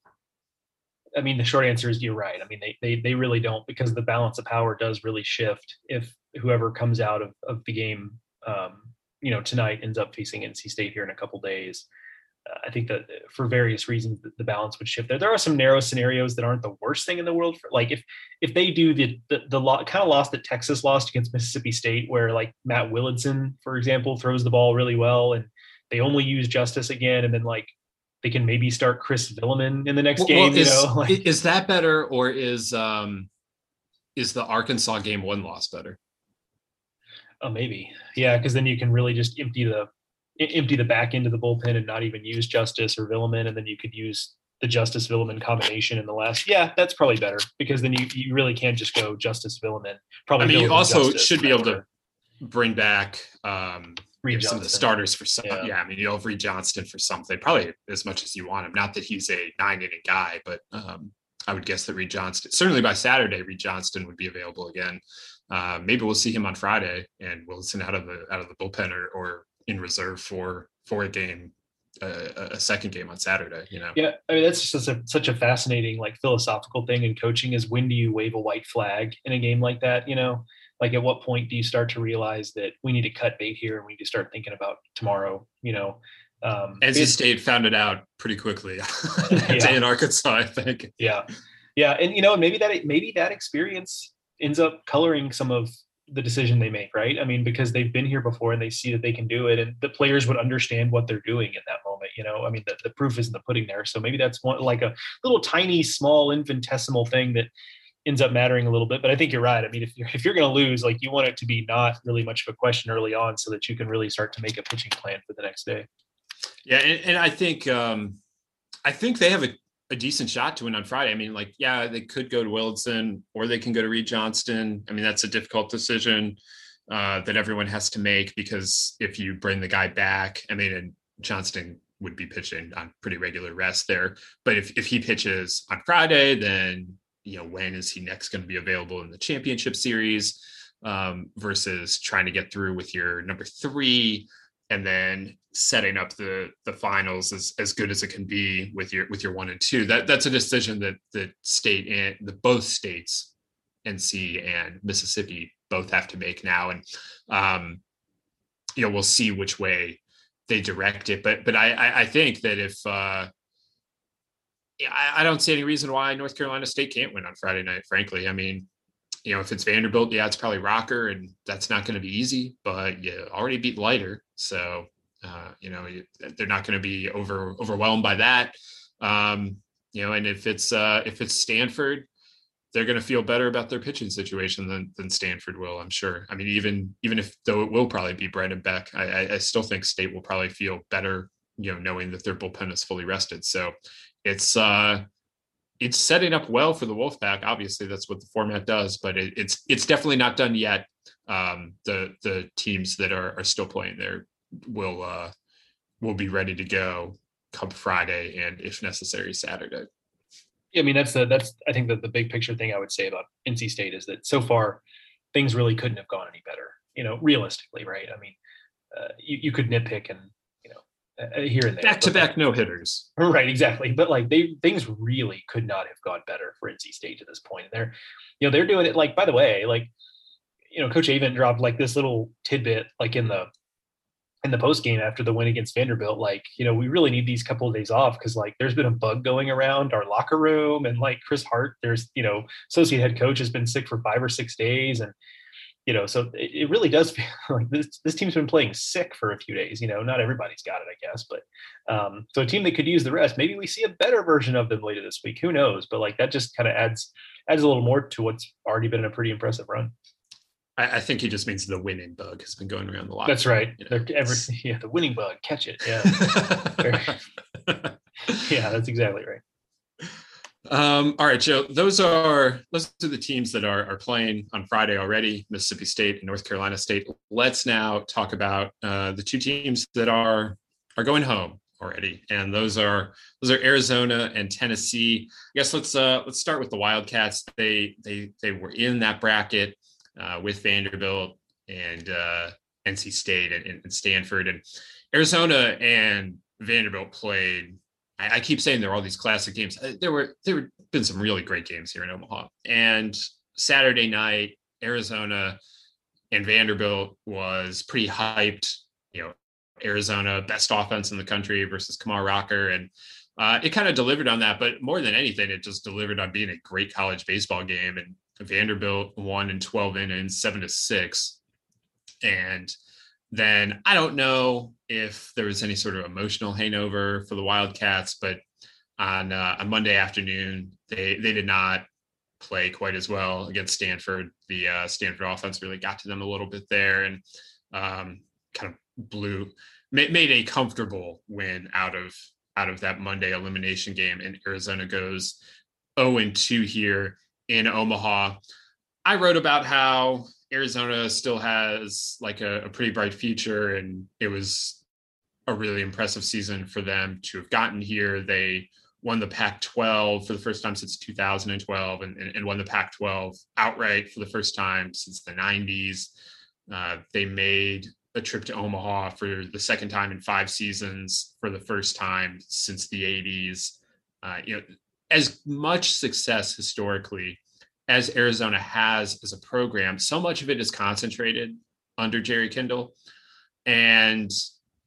I mean, the short answer is you're right. I mean, they they they really don't, because the balance of power does really shift if whoever comes out of, of the game. Um, you know, tonight ends up facing N C State here in a couple days. Uh, I think that for various reasons, the, the balance would shift there. There are some narrow scenarios that aren't the worst thing in the world. For, like if, if they do the, the, the lo- kind of loss that Texas lost against Mississippi State, where like Matt Willardson, for example, throws the ball really well and they only use Justice again. And then like, they can maybe start Chris Villeman in the next well, game. Well, is, you know, like, is that better, or is, um, is the Arkansas game one loss better? Oh, maybe. Yeah. Cause then you can really just empty the, empty the back end of the bullpen and not even use Justice or Villeman. And then you could use the Justice Villeman combination in the last. Yeah, that's probably better, because then you, you really can't just go Justice Villeman. Probably. I mean, Villeman, you also Justice, should be able order. to bring back um, some of the starters for some. Yeah. yeah, I mean, you'll have Reed Johnston for something, probably as much as you want him. Not that he's a nine inning guy, but um, I would guess that Reed Johnston, certainly by Saturday, Reed Johnston would be available again. Uh, maybe we'll see him on Friday, and Wilson out of the out of the bullpen or, or in reserve for for a game, uh, a second game on Saturday. You know. Yeah, I mean that's just a, such a fascinating like philosophical thing in coaching, is when do you wave a white flag in a game like that? You know, like at what point do you start to realize that we need to cut bait here and we need to start thinking about tomorrow? You know, Um, N C State found it out pretty quickly that yeah. day in Arkansas, I think. Yeah. Yeah. And, you know, maybe that, maybe that experience ends up coloring some of the decision they make, right? I mean, because they've been here before and they see that they can do it, and the players would understand what they're doing in that moment. You know, I mean, the, the proof is in the pudding there. So maybe that's one, like a little tiny, small, infinitesimal thing that ends up mattering a little bit. But I think you're right. I mean, if you're, if you're going to lose, like, you want it to be not really much of a question early on so that you can really start to make a pitching plan for the next day. Yeah. And, and I think, um, I think they have a, a decent shot to win on Friday. I mean, like, yeah, they could go to Willardson or they can go to Reed Johnston. I mean, that's a difficult decision uh, that everyone has to make, because if you bring the guy back, I mean, and Johnston would be pitching on pretty regular rest there. But if, if he pitches on Friday, then, you know, when is he next going to be available in the championship series um, versus trying to get through with your number three and then setting up the the finals as, as good as it can be with your with your one and two. That that's a decision that the state and the both states, N C and Mississippi, both have to make now. And um, you know, we'll see which way they direct it. But but I I think that if uh, I, I don't see any reason why North Carolina State can't win on Friday night, frankly. I mean, you know, if it's Vanderbilt, yeah, it's probably Rocker, and that's not going to be easy, but you already beat Leiter. So, uh, you know, you, they're not going to be over overwhelmed by that. Um, you know, and if it's uh, if it's Stanford, they're going to feel better about their pitching situation than than Stanford will, I'm sure. I mean, even even if though it will probably be Brandon Beck, I, I, I still think State will probably feel better, you know, knowing that their bullpen is fully rested. So it's uh, it's setting up well for the Wolfpack. Obviously, that's what the format does, but it, it's it's definitely not done yet. Um, the the teams that are are still playing there will uh, will be ready to go come Friday and, if necessary, Saturday. Yeah, I mean, that's the that's I think that the big picture thing I would say about N C State is that so far things really couldn't have gone any better. You know, realistically, right? I mean, uh, you you could nitpick and you know uh, here and there, back to back no hitters, right? Exactly, but like they things really could not have gone better for N C State to this point. And they're you know they're doing it like by the way, like you know Coach Avent dropped like this little tidbit like in the in the post game after the win against Vanderbilt, like, you know, we really need these couple of days off because like there's been a bug going around our locker room, and like Chris Hart, there's, you know, associate head coach has been sick for five or six days. And, you know, so it, it really does feel like this, this team's been playing sick for a few days, you know, not everybody's got it, I guess, but um, so a team that could use the rest, maybe we see a better version of them later this week. Who knows? But like, that just kind of adds, adds a little more to what's already been a pretty impressive run. I, I think he just means the winning bug has been going around the lot. That's right. You know, every, yeah, the winning bug, catch it. Yeah. Yeah, that's exactly right. Um, all right, Joe, those are those are the teams that are, are playing on Friday already, Mississippi State and North Carolina State. Let's now talk about uh, the two teams that are are going home already. And those are those are Arizona and Tennessee. I guess let's uh, let's start with the Wildcats. They they they were in that bracket Uh, with Vanderbilt and uh, N C State and, and Stanford. And Arizona and Vanderbilt played, I, I keep saying there are all these classic games. There were there were been some really great games here in Omaha. And Saturday night, Arizona and Vanderbilt was pretty hyped. You know, Arizona, best offense in the country versus Kumar Rocker. And uh, it kind of delivered on that. But more than anything, it just delivered on being a great college baseball game. And Vanderbilt won in twelve innings, seven to six. And then I don't know if there was any sort of emotional hangover for the Wildcats, but on uh, on Monday afternoon, they they did not play quite as well against Stanford. The uh, Stanford offense really got to them a little bit there and um, kind of blew, made, made a comfortable win out of out of that Monday elimination game. And Arizona goes oh and two here in Omaha. I wrote about how Arizona still has like a, a pretty bright future, and it was a really impressive season for them to have gotten here. They won the Pac twelve for the first time since two thousand twelve and, and, and won the Pac twelve outright for the first time since the nineties. Uh, they made a trip to Omaha for the second time in five seasons for the first time since the eighties. Uh, you know, as much success historically as Arizona has as a program, so much of it is concentrated under Jerry Kindle. And,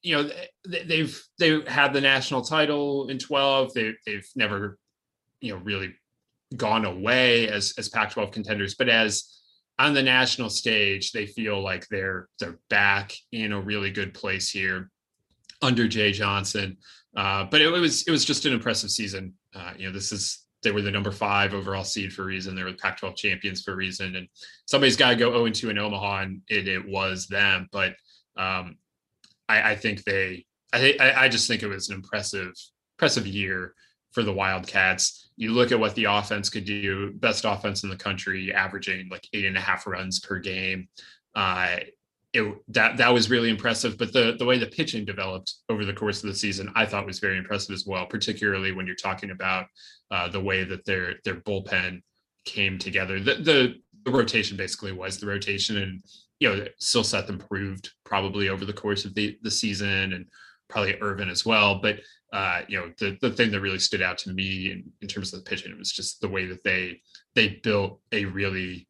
you know, they, they've they've had the national title in twelve. They they've never, you know, really gone away as as Pac twelve contenders, but as on the national stage, they feel like they're they're back in a really good place here under Jay Johnson. Uh, but it, it was it was just an impressive season. Uh, you know, this is they were the number five overall seed for a reason. They were the Pac twelve champions for a reason, and somebody's got to go oh and two in Omaha, and it, it was them. But um, I, I think they, I, I just think it was an impressive, impressive year for the Wildcats. You look at what the offense could do, best offense in the country, averaging like eight and a half runs per game. Uh, it, that that was really impressive. But the the way the pitching developed over the course of the season, I thought was very impressive as well, particularly when you're talking about uh, the way that their their bullpen came together. The, the the rotation basically was the rotation, and you know, Silseth improved probably over the course of the the season, and probably Irvin as well. But uh, you know, the the thing that really stood out to me in, in terms of the pitching, it was just the way that they they built a really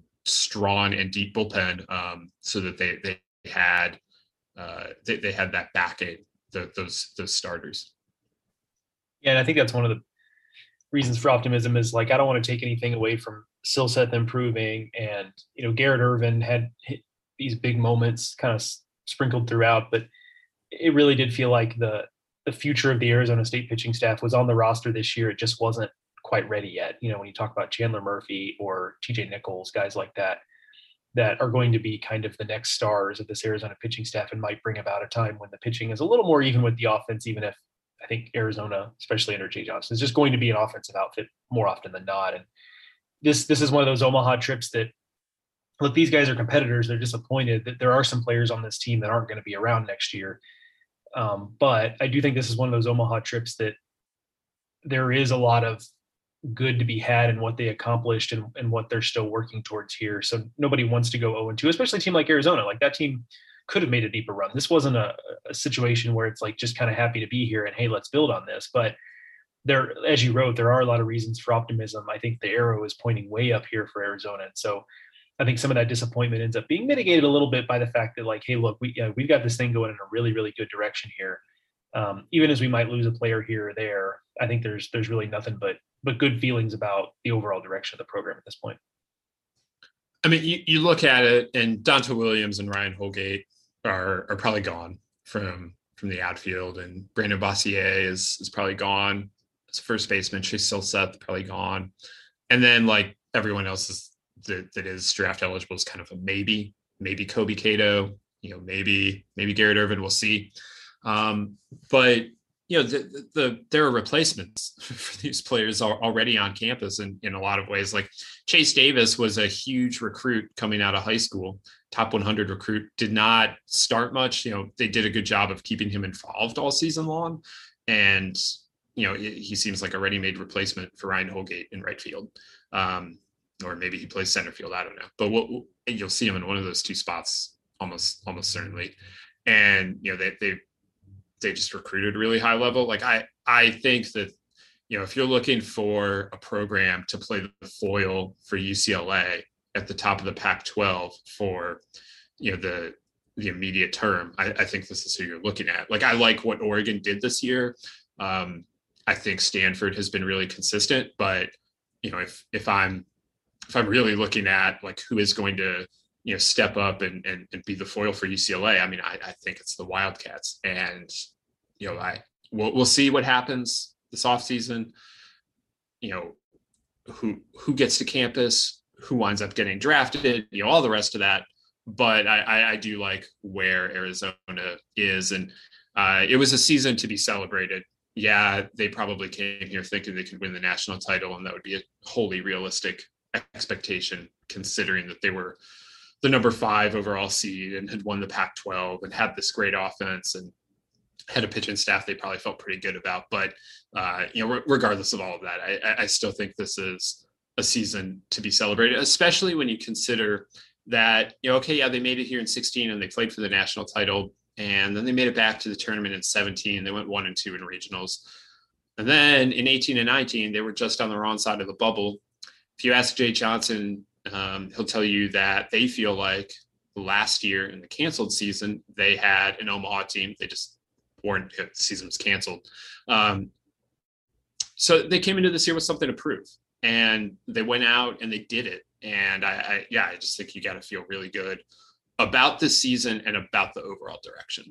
strong and deep bullpen, um, so that they they had uh, they, they had that backing, the, those those starters. Yeah, and I think that's one of the reasons for optimism is like I don't want to take anything away from Silseth improving, and you know Garrett Irvin had these big moments kind of sprinkled throughout, but it really did feel like the the future of the Arizona State pitching staff was on the roster this year. It just wasn't quite ready yet. You know, when you talk about Chandler Murphy or T J Nichols, guys like that, that are going to be kind of the next stars of this Arizona pitching staff and might bring about a time when the pitching is a little more even with the offense, even if I think Arizona, especially under Jay Johnson, is just going to be an offensive outfit more often than not. And this this is one of those Omaha trips that, look, these guys are competitors. They're disappointed that there are some players on this team that aren't going to be around next year. Um, but I do think this is one of those Omaha trips that there is a lot of good to be had in what they accomplished and, and what they're still working towards here. So nobody wants to go oh and two, especially a team like Arizona. Like that team could have made a deeper run. This wasn't a, a situation where it's like just kind of happy to be here and hey, let's build on this. But there, as you wrote, there are a lot of reasons for optimism. I think the arrow is pointing way up here for Arizona. And so I think some of that disappointment ends up being mitigated a little bit by the fact that like, hey, look, we, uh, we've got this thing going in a really, really good direction here. Um, even as we might lose a player here or there, I think there's there's really nothing but but good feelings about the overall direction of the program at this point. I mean, you, you look at it, and Donta Williams and Ryan Holgate are are probably gone from from the outfield, and Brandon Bossier is is probably gone as first baseman. Chase Silseth probably gone, and then like everyone else is that, that is draft eligible is kind of a maybe. Maybe Kobe Cato, you know, maybe maybe Garrett Irvin. We'll see. Um, but you know, the, the there are replacements for these players already on campus in, in a lot of ways. Like Chase Davis was a huge recruit coming out of high school, top one hundred recruit, did not start much. You know, they did a good job of keeping him involved all season long. And, you know, he seems like a ready-made replacement for Ryan Holgate in right field. Um, or maybe he plays center field. I don't know, but we'll, you'll see him in one of those two spots almost, almost certainly. And, you know, they, they, they just recruited really high level. Like I, I think that, you know, if you're looking for a program to play the foil for U C L A at the top of the Pac twelve for, you know, the, the immediate term, I, I think this is who you're looking at. Like, I like what Oregon did this year. Um, I think Stanford has been really consistent, but, you know, if, if I'm, if I'm really looking at like who is going to, you know, step up and, and, and be the foil for U C L A. I mean, I, I think it's the Wildcats, and, you know, I, we'll, we'll see what happens this offseason, you know, who, who gets to campus, who winds up getting drafted, you know, all the rest of that. But I, I, I do like where Arizona is. And uh, it was a season to be celebrated. Yeah, they probably came here thinking they could win the national title, and that would be a wholly realistic expectation considering that they were the number five overall seed and had won the Pac twelve and had this great offense and had a pitching staff they probably felt pretty good about. But, uh, you know, re- regardless of all of that, I, I still think this is a season to be celebrated, especially when you consider that, you know, okay, yeah, they made it here in sixteen and they played for the national title, and then they made it back to the tournament in seventeen. They went one and two in regionals. And then in eighteen and nineteen, they were just on the wrong side of the bubble. If you ask Jay Johnson, Um, he'll tell you that they feel like last year in the canceled season, they had an Omaha team. They just weren't, the season was canceled. Um, so they came into this year with something to prove, and they went out and they did it. And I, I yeah, I just think you got to feel really good about this season and about the overall direction.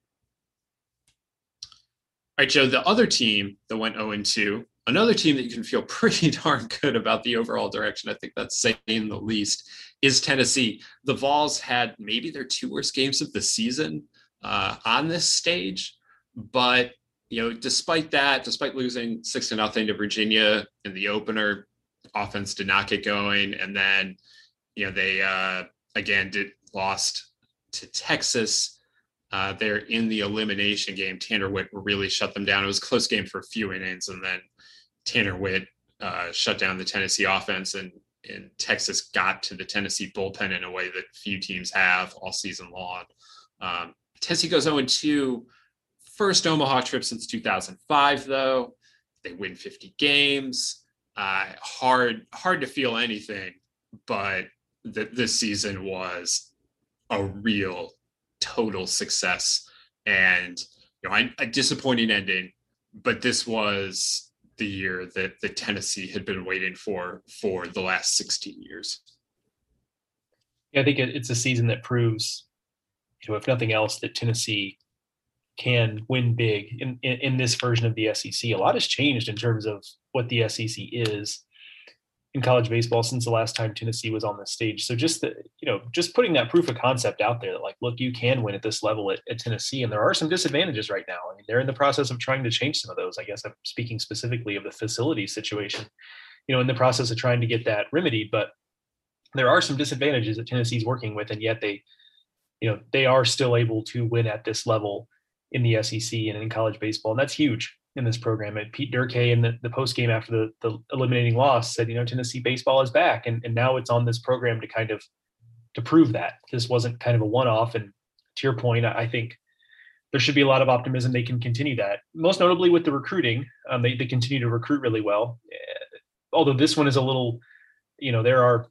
All right, Joe, the other team that went oh and two, another team that you can feel pretty darn good about the overall direction, I think that's saying the least, is Tennessee. The Vols had maybe their two worst games of the season uh, on this stage. But, you know, despite that, despite losing six to nothing to Virginia in the opener, offense did not get going. And then, you know, they, uh, again, did lost to Texas. Uh, they're in the elimination game. Tanner Witt really shut them down. It was a close game for a few innings, and then Tanner Witt uh, shut down the Tennessee offense, and, and Texas got to the Tennessee bullpen in a way that few teams have all season long. Um, Tennessee goes oh and two. First Omaha trip since two thousand five, though. They win fifty games. Uh, hard, hard to feel anything, but th- this season was a real total success, and you know, I, a disappointing ending, but this was the year that the Tennessee had been waiting for for the last sixteen years. Yeah, I think it, it's a season that proves, you know, if nothing else, that Tennessee can win big in, in, in this version of the S E C. A lot has changed in terms of what the S E C is in college baseball since the last time Tennessee was on the stage. So just the, you know, just putting that proof of concept out there that, like, look, you can win at this level at, at Tennessee. And there are some disadvantages right now. I mean, they're in the process of trying to change some of those. I guess I'm speaking specifically of the facility situation, you know, in the process of trying to get that remedied. But there are some disadvantages that Tennessee's working with, and yet they, you know, they are still able to win at this level in the S E C and in college baseball. And that's huge in this program. And Pete Durkee in the, the post game after the, the eliminating loss said, you know, Tennessee baseball is back. And, and now it's on this program to kind of, to prove that this wasn't kind of a one-off. And to your point, I think there should be a lot of optimism they can continue that, most notably with the recruiting. Um, they, they continue to recruit really well. Uh, although this one is a little, you know, there are,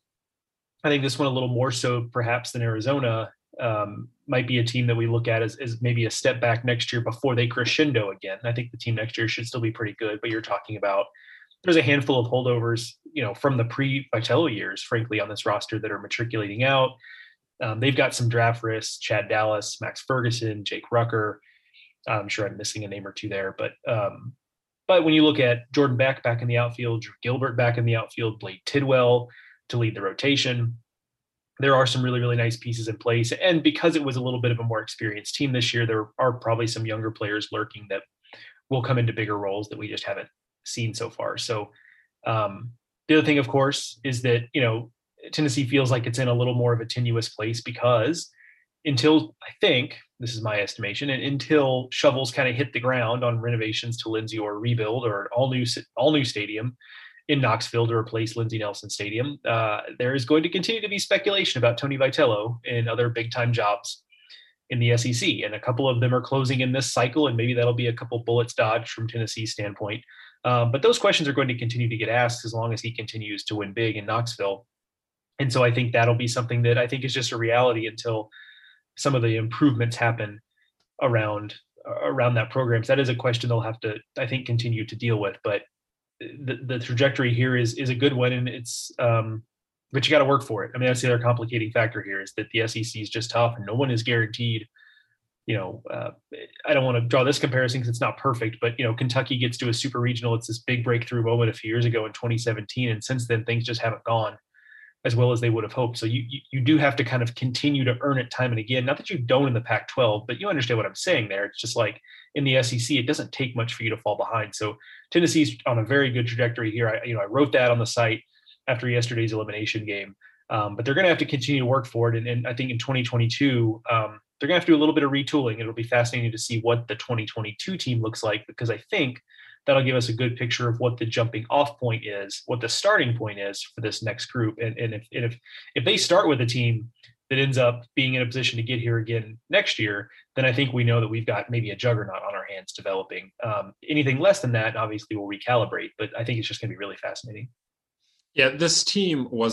I think this one a little more so perhaps than Arizona, um, might be a team that we look at as, as maybe a step back next year before they crescendo again. I think the team next year should still be pretty good, but you're talking about, there's a handful of holdovers, you know, from the pre-Vitello years, frankly, on this roster that are matriculating out. Um, they've got some draft risks: Chad Dallas, Max Ferguson, Jake Rucker. I'm sure I'm missing a name or two there, but um, but when you look at Jordan Beck back in the outfield, Drew Gilbert back in the outfield, Blade Tidwell to lead the rotation, there are some really, really nice pieces in place. And because it was a little bit of a more experienced team this year, there are probably some younger players lurking that will come into bigger roles that we just haven't seen so far. So um, the other thing, of course, is that, you know, Tennessee feels like it's in a little more of a tenuous place because until, I think, this is my estimation, and until shovels kind of hit the ground on renovations to Lindsay or rebuild or an all new, all new stadium in Knoxville to replace Lindsey Nelson Stadium, uh, there is going to continue to be speculation about Tony Vitello and other big-time jobs in the S E C. And a couple of them are closing in this cycle, and maybe that'll be a couple bullets dodged from Tennessee's standpoint. Um, but those questions are going to continue to get asked as long as he continues to win big in Knoxville. And so I think that'll be something that I think is just a reality until some of the improvements happen around around that program. So that is a question they'll have to, I think, continue to deal with. But the, the trajectory here is is a good one, and it's um but you got to work for it. I mean, that's the other complicating factor here, is that the S E C is just tough and no one is guaranteed. You know, uh, I don't want to draw this comparison because it's not perfect, but, you know, Kentucky gets to a super regional. It's this big breakthrough moment a few years ago in twenty seventeen. And since then, things just haven't gone as well as they would have hoped. So you, you, you do have to kind of continue to earn it time and again. Not that you don't in the Pac twelve, but you understand what I'm saying there. It's just like in the S E C, it doesn't take much for you to fall behind. So Tennessee's on a very good trajectory here. I, you know, I wrote that on the site after yesterday's elimination game, um, but they're going to have to continue to work for it. And, and I think in twenty twenty-two, um, they're going to have to do a little bit of retooling. It'll be fascinating to see what the twenty twenty-two team looks like, because I think that'll give us a good picture of what the jumping off point is, what the starting point is for this next group. And, and if and if if they start with a team that ends up being in a position to get here again next year, then I think we know that we've got maybe a juggernaut on our hands developing. Um, anything less than that, obviously, we'll recalibrate. But I think it's just going to be really fascinating. Yeah, this team was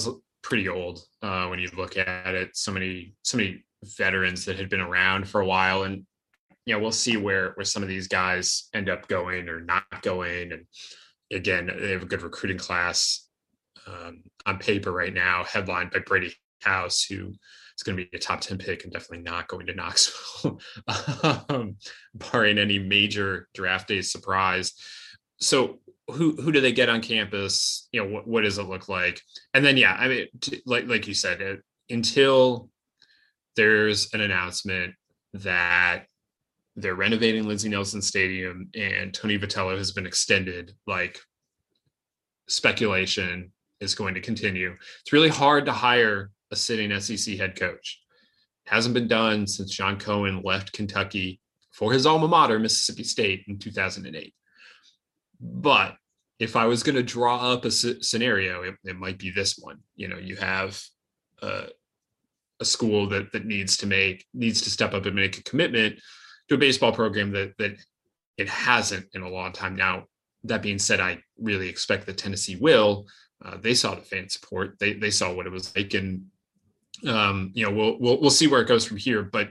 pretty old uh, when you look at it. So many, so many veterans that had been around for a while, and you know, we'll see where where some of these guys end up going or not going. And again, they have a good recruiting class um, on paper right now, headlined by Brady House, who is going to be a top ten pick and definitely not going to Knoxville, um, barring any major draft day surprise. So who who do they get on campus? You know, what, what does it look like? And then, yeah, I mean, t- like like you said, it, until there's an announcement that they're renovating Lindsey Nelson Stadium and Tony Vitello has been extended, like, speculation is going to continue. It's really hard to hire a sitting S E C head coach. It hasn't been done since John Cohen left Kentucky for his alma mater, Mississippi State, in two thousand eight. But if I was going to draw up a c- scenario, it, it might be this one. You know, you have uh, a school that that needs to make needs to step up and make a commitment to a baseball program that that it hasn't in a long time. Now, that being said, I really expect that Tennessee will. Uh, they saw the fan support. They they saw what it was like, and um, you know, we'll we'll we'll see where it goes from here. But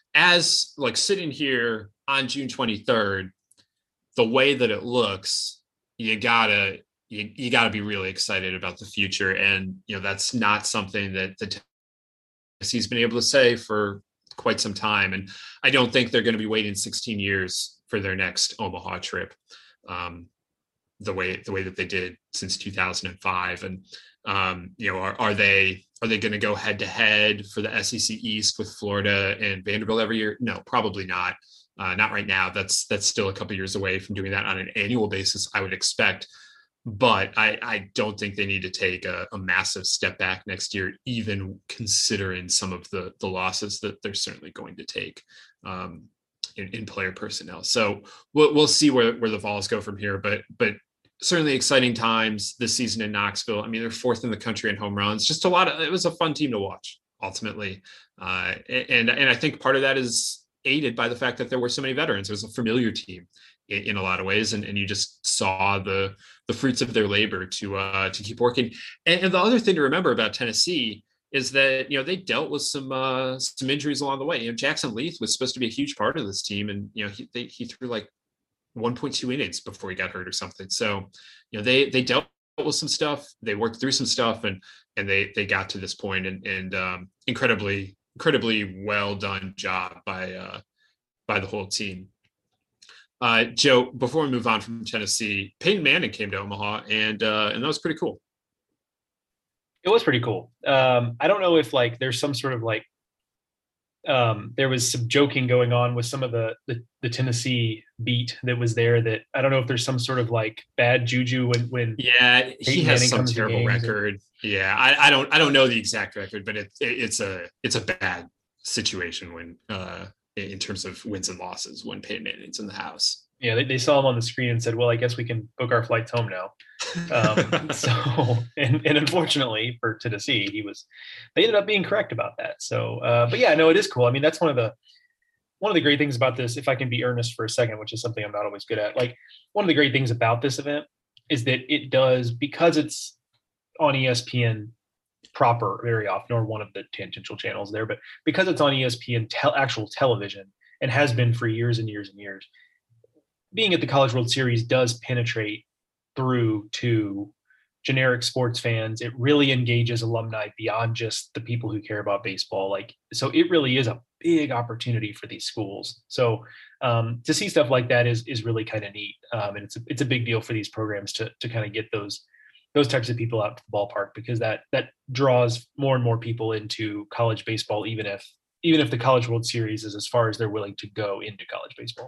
as like sitting here on June twenty-third, the way that it looks, you gotta you, you gotta be really excited about the future. And you know, that's not something that the Tennessee's been able to say for quite some time. And I don't think they're going to be waiting sixteen years for their next Omaha trip, um, the way the way that they did since two thousand five. And um, you know, are, are they are they going to go head to head for the S E C East with Florida and Vanderbilt every year? No, probably not. Uh, not right now. That's that's still a couple years away from doing that on an annual basis, I would expect. But I, I don't think they need to take a, a massive step back next year, even considering some of the the losses that they're certainly going to take um, in, in player personnel. So we'll we'll see where, where the Vols go from here. But but certainly exciting times this season in Knoxville. I mean, they're fourth in the country in home runs. Just a lot of, it was a fun team to watch ultimately, uh, and and I think part of that is aided by the fact that there were so many veterans. It was a familiar team in, in a lot of ways, and, and you just saw the the fruits of their labor to uh, to keep working. And, and the other thing to remember about Tennessee is that, you know, they dealt with some uh, some injuries along the way. You know, Jackson Leith was supposed to be a huge part of this team, and you know, he they, he threw like one point two innings before he got hurt or something. So, you know, they they dealt with some stuff, they worked through some stuff, and and they they got to this point, and and um, incredibly incredibly well done job by uh, by the whole team. Uh, Joe, before we move on from Tennessee, Peyton Manning came to Omaha, and uh, and that was pretty cool. It was pretty cool. Um, I don't know if like there's some sort of like um, there was some joking going on with some of the, the the Tennessee beat that was there. That I don't know if there's some sort of like bad juju when when yeah Peyton he has Manning some terrible record. And, yeah, I, I don't I don't know the exact record, but it, it it's a it's a bad situation when uh, in terms of wins and losses when Peyton Manning's in the house. Yeah, they, they saw him on the screen and said, well, I guess we can book our flights home now. Um, so, and, and unfortunately for Tennessee, he was, they ended up being correct about that. So, uh, but yeah, no, it is cool. I mean, that's one of the, one of the great things about this, if I can be earnest for a second, which is something I'm not always good at. Like, one of the great things about this event is that it does, because it's on E S P N proper very often, or one of the tangential channels there, but because it's on E S P N tel- actual television and has been for years and years and years, being at the College World Series does penetrate through to generic sports fans. It really engages alumni beyond just the people who care about baseball. Like, so it really is a big opportunity for these schools. So um, to see stuff like that is is really kind of neat, um, and it's a, it's a big deal for these programs to to kind of get those those types of people out to the ballpark, because that that draws more and more people into college baseball, even if even if the College World Series is as far as they're willing to go into college baseball.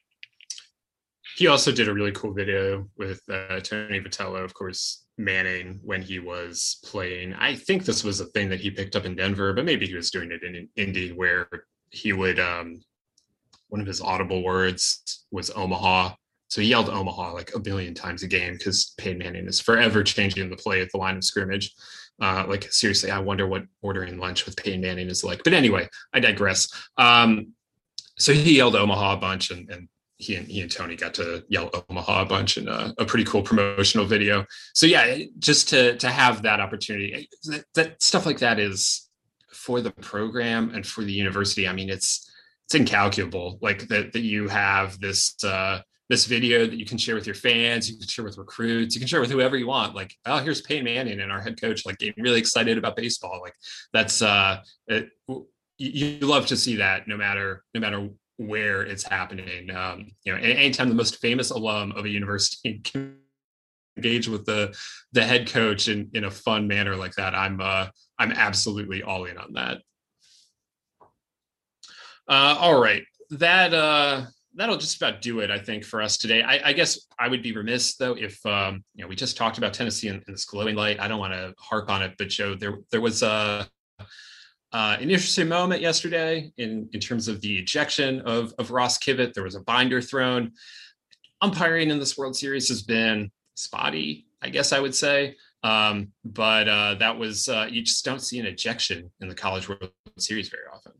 He also did a really cool video with uh, Tony Vitello, of course, Manning, when he was playing. I think this was a thing that he picked up in Denver, but maybe he was doing it in Indy, where he would, um, one of his audible words was Omaha. So he yelled Omaha like a billion times a game, because Peyton Manning is forever changing the play at the line of scrimmage. Uh, like, seriously, I wonder what ordering lunch with Peyton Manning is like. But anyway, I digress. Um, so he yelled Omaha a bunch, and, and he and he and Tony got to yell Omaha a bunch in a, a pretty cool promotional video. So yeah, just to to have that opportunity, that, that stuff like that is for the program and for the university. I mean, it's it's incalculable. Like that that you have this uh, this video that you can share with your fans, you can share with recruits, you can share with whoever you want. Like, oh, here's Peyton Manning and our head coach, like getting really excited about baseball. Like that's uh, it, you, you love to see that no matter no matter where it's happening. Um, you know, anytime the most famous alum of a university can engage with the the head coach in in a fun manner like that, I'm uh, I'm absolutely all in on that. Uh, all right, that uh, that'll just about do it, I think, for us today. I, I guess I would be remiss though if um, you know we just talked about Tennessee in, in this glowing light. I don't want to harp on it, but Joe, there there was a Uh, an interesting moment yesterday in, in terms of the ejection of, of Ross Kivett. There was a binder thrown. Umpiring in this World Series has been spotty, I guess I would say. Um, but uh, that was, uh, you just don't see an ejection in the College World Series very often.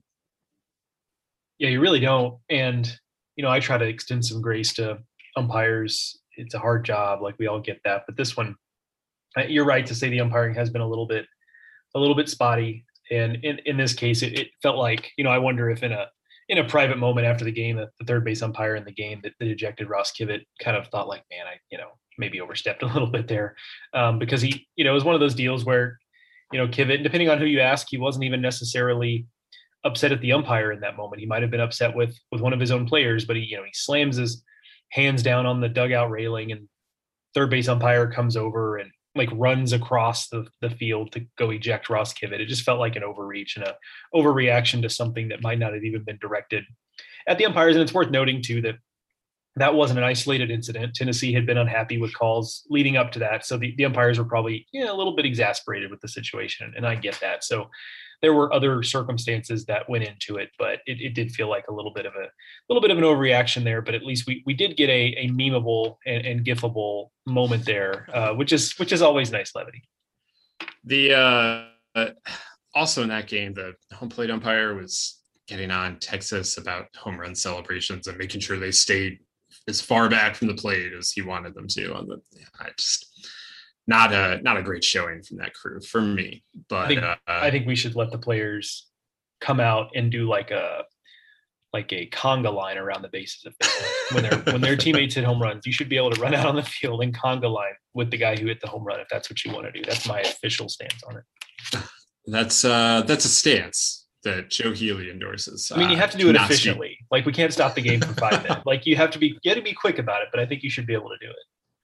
Yeah, you really don't. And, you know, I try to extend some grace to umpires. It's a hard job. Like we all get that. But this one, you're right to say the umpiring has been a little bit, a little bit spotty. And in, in this case, it, it felt like, you know, I wonder if in a in a private moment after the game, the, the third base umpire in the game that, that ejected Ross Kivett kind of thought like, man, I, you know, maybe overstepped a little bit there. Um, because he, you know, it was one of those deals where, you know, Kivett, depending on who you ask, he wasn't even necessarily upset at the umpire in that moment. He might have been upset with with one of his own players, but he, you know, he slams his hands down on the dugout railing and third base umpire comes over and like runs across the, the field to go eject Ross Kivett. It just felt like an overreach and a overreaction to something that might not have even been directed at the umpires. And it's worth noting too, that that wasn't an isolated incident. Tennessee had been unhappy with calls leading up to that. So the, the umpires were probably you know, a little bit exasperated with the situation. And I get that. So there were other circumstances that went into it, but it, it did feel like a little bit of a little bit of an overreaction there. But at least we we did get a, a memeable and, and gifable moment there, uh, which is which is always nice levity. The uh, uh, also in that game, the home plate umpire was getting on Texas about home run celebrations and making sure they stayed as far back from the plate as he wanted them to. On the, I just. Not a not a great showing from that crew for me, but I think, uh, I think we should let the players come out and do like a like a conga line around the bases of when their when their teammates hit home runs. You should be able to run out on the field and conga line with the guy who hit the home run if that's what you want to do. That's my official stance on it. That's uh, that's a stance that Joe Healy endorses. I mean, you have to do it efficiently. Speak. Like we can't stop the game for five minutes. Like you have to be you have to be quick about it, but I think you should be able to do it.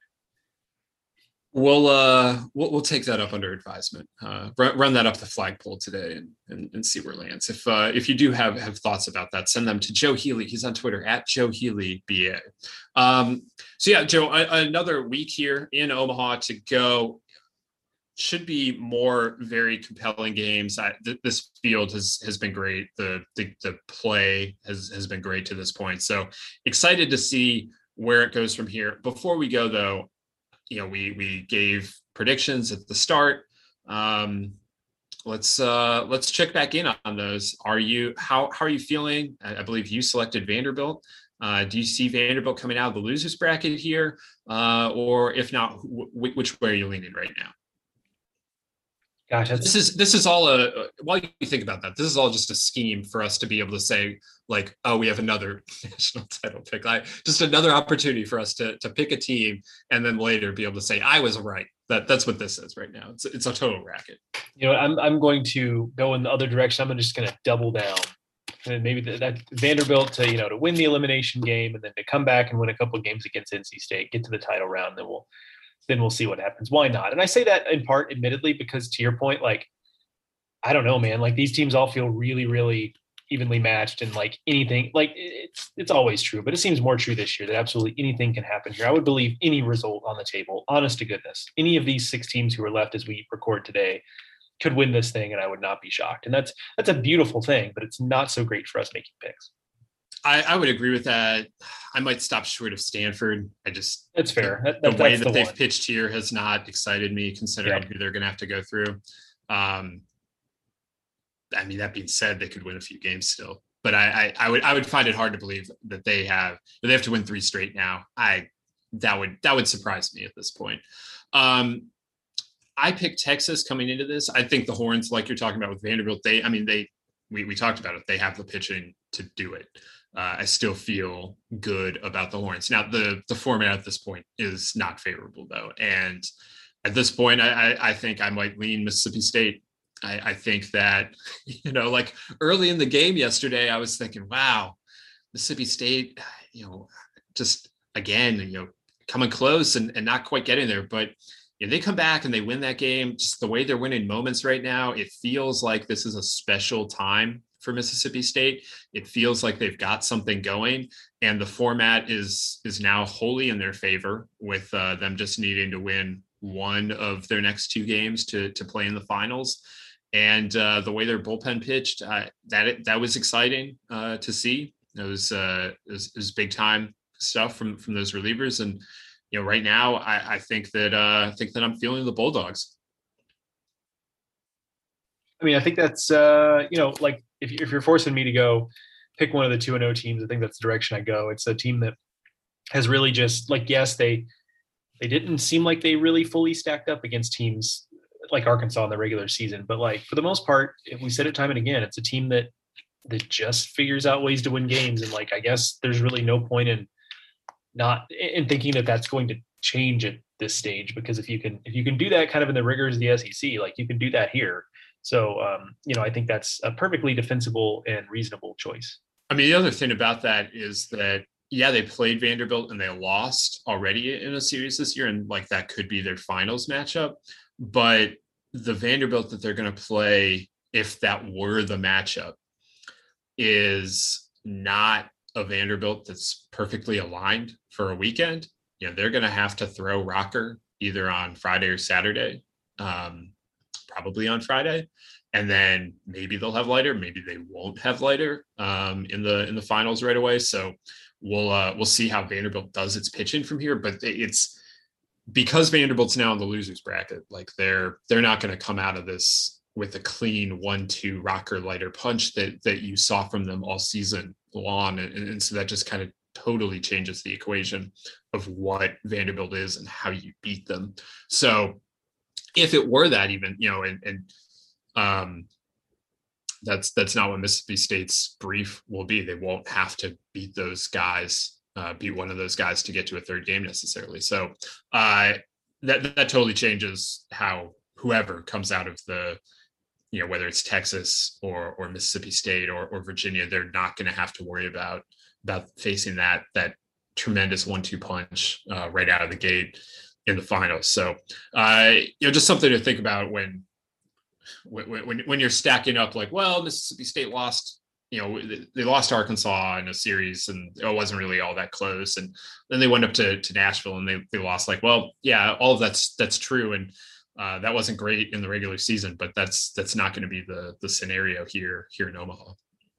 We'll uh we'll, we'll take that up under advisement. Uh, run, run that up the flagpole today and, and and see where it lands. If uh, if you do have have thoughts about that, send them to Joe Healy. He's on Twitter at Joe Healy B A. Um, so yeah, Joe, a, another week here in Omaha to go. Should be more very compelling games. I, th- this field has has been great. The, the the play has has been great to this point. So excited to see where it goes from here. Before we go though. You know, we we gave predictions at the start. Um, let's uh, let's check back in on those. Are you how how are you feeling? I, I believe you selected Vanderbilt. Uh, do you see Vanderbilt coming out of the losers bracket here, uh, or if not, w- which way are you leaning right now? Gosh, this is this is all a. While you think about that, this is all just a scheme for us to be able to say, like, oh, we have another national title pick. Like, just another opportunity for us to to pick a team and then later be able to say, I was right. That that's what this is right now. It's it's a total racket. You know, I'm I'm going to go in the other direction. I'm just going to double down, and maybe that, that Vanderbilt to you know to win the elimination game and then to come back and win a couple of games against N C State, get to the title round, then we'll. then we'll see what happens. Why not? And I say that in part, admittedly, because to your point, like, I don't know, man, like these teams all feel really, really evenly matched and like anything, like it's, it's always true, but it seems more true this year that absolutely anything can happen here. I would believe any result on the table, honest to goodness, any of these six teams who are left as we record today could win this thing. And I would not be shocked. And that's, that's a beautiful thing, but it's not so great for us making picks. I, I would agree with that. I might stop short of Stanford. I just that's fair. The, that, that, the way that the they've one. pitched here has not excited me, considering yep. who they're going to have to go through. Um, I mean, that being said, they could win a few games still. but I, I, I would I would find it hard to believe that they have they have to win three straight now. I that would that would surprise me at this point. Um, I picked Texas coming into this. I think the Horns, like you're talking about with Vanderbilt, they I mean they we we talked about it. They have the pitching to do it. Uh, I still feel good about the Horns. Now the the format at this point is not favorable though, and at this point, I, I, I think I might lean Mississippi State. I, I think that, you know, like early in the game yesterday, I was thinking, wow, Mississippi State, you know, just again, you know, coming close and, and not quite getting there. But you know, they come back and they win that game. Just the way they're winning moments right now, it feels like this is a special time for Mississippi State. It feels like they've got something going, and the format is is now wholly in their favor, with uh, them just needing to win one of their next two games to to play in the finals. And uh, the way their bullpen pitched, uh, that that was exciting uh, to see. It was, uh, it was it was big time stuff from from those relievers. And you know, right now, I, I think that uh, I think that I'm feeling the Bulldogs. I mean, I think that's uh, you know, like if if you're forcing me to go pick one of the two and O teams, I think that's the direction I go. It's a team that has really just like yes, they. They didn't seem like they really fully stacked up against teams like Arkansas in the regular season. But like for the most part, if we said it time and again, it's a team that that just figures out ways to win games. And like I guess there's really no point in not in thinking that that's going to change at this stage, because if you can if you can do that kind of in the rigors of the S E C, like you can do that here. So um, you know, I think that's a perfectly defensible and reasonable choice. I mean, the other thing about that is that yeah, they played Vanderbilt and they lost already in a series this year. And like, that could be their finals matchup, but the Vanderbilt that they're going to play, if that were the matchup, is not a Vanderbilt that's perfectly aligned for a weekend. You know, they're going to have to throw Rocker either on Friday or Saturday, um, probably on Friday. And then maybe they'll have Leiter, maybe they won't have Leiter um, in the, in the finals right away. So We'll uh, we'll see how Vanderbilt does its pitching from here, but it's because Vanderbilt's now in the losers bracket. Like they're they're not going to come out of this with a clean one two Rocker Leiter punch that that you saw from them all season long, and, and so that just kind of totally changes the equation of what Vanderbilt is and how you beat them. So if it were that even, you know, and and um. That's that's not what Mississippi State's brief will be. They won't have to beat those guys, uh, beat one of those guys to get to a third game necessarily. So uh, that that totally changes how whoever comes out of the, you know, whether it's Texas or or Mississippi State or or Virginia, they're not going to have to worry about about facing that that tremendous one two punch uh, right out of the gate in the finals. So uh, you know, just something to think about when. When, when when you're stacking up, like, well, Mississippi State lost, you know, they lost Arkansas in a series and it wasn't really all that close. And then they went up to, to Nashville and they, they lost. Like, well, yeah, all of that's, that's true. And uh, that wasn't great in the regular season, but that's, that's not going to be the, the scenario here, here in Omaha.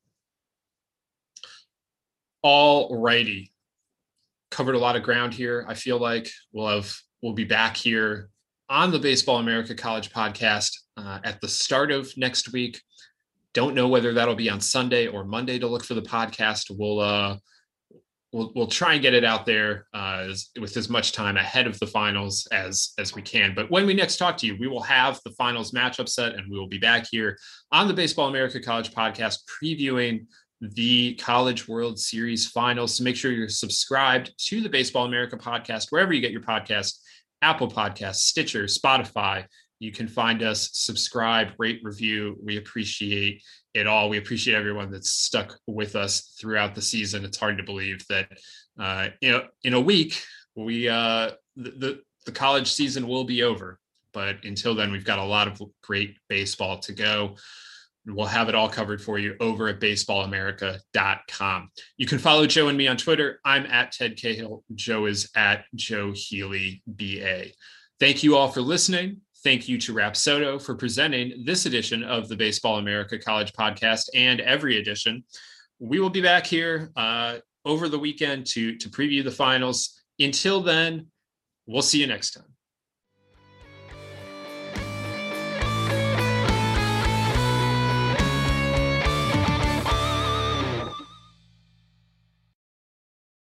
All righty. Covered a lot of ground here. I feel like we'll have, we'll be back here on the Baseball America College podcast uh, at the start of next week. Don't know whether that'll be on Sunday or Monday to look for the podcast. We'll uh, we'll we'll try and get it out there uh, as, with as much time ahead of the finals as as we can. But when we next talk to you, we will have the finals matchup set, and we will be back here on the Baseball America College podcast previewing the College World Series finals. So make sure you're subscribed to the Baseball America podcast wherever you get your podcast. Apple Podcasts, Stitcher, Spotify. You can find us, subscribe, rate, review. We appreciate it all. We appreciate everyone that's stuck with us throughout the season. It's hard to believe that, uh, you know, in a week, we uh, the, the the college season will be over. But until then, we've got a lot of great baseball to go. We'll have it all covered for you over at baseball america dot com. You can follow Joe and me on Twitter. I'm at Ted Cahill. Joe is at Joe Healy B A. Thank you all for listening. Thank you to Rapsodo for presenting this edition of the Baseball America College podcast and every edition. We will be back here uh, over the weekend to, to preview the finals. Until then, we'll see you next time.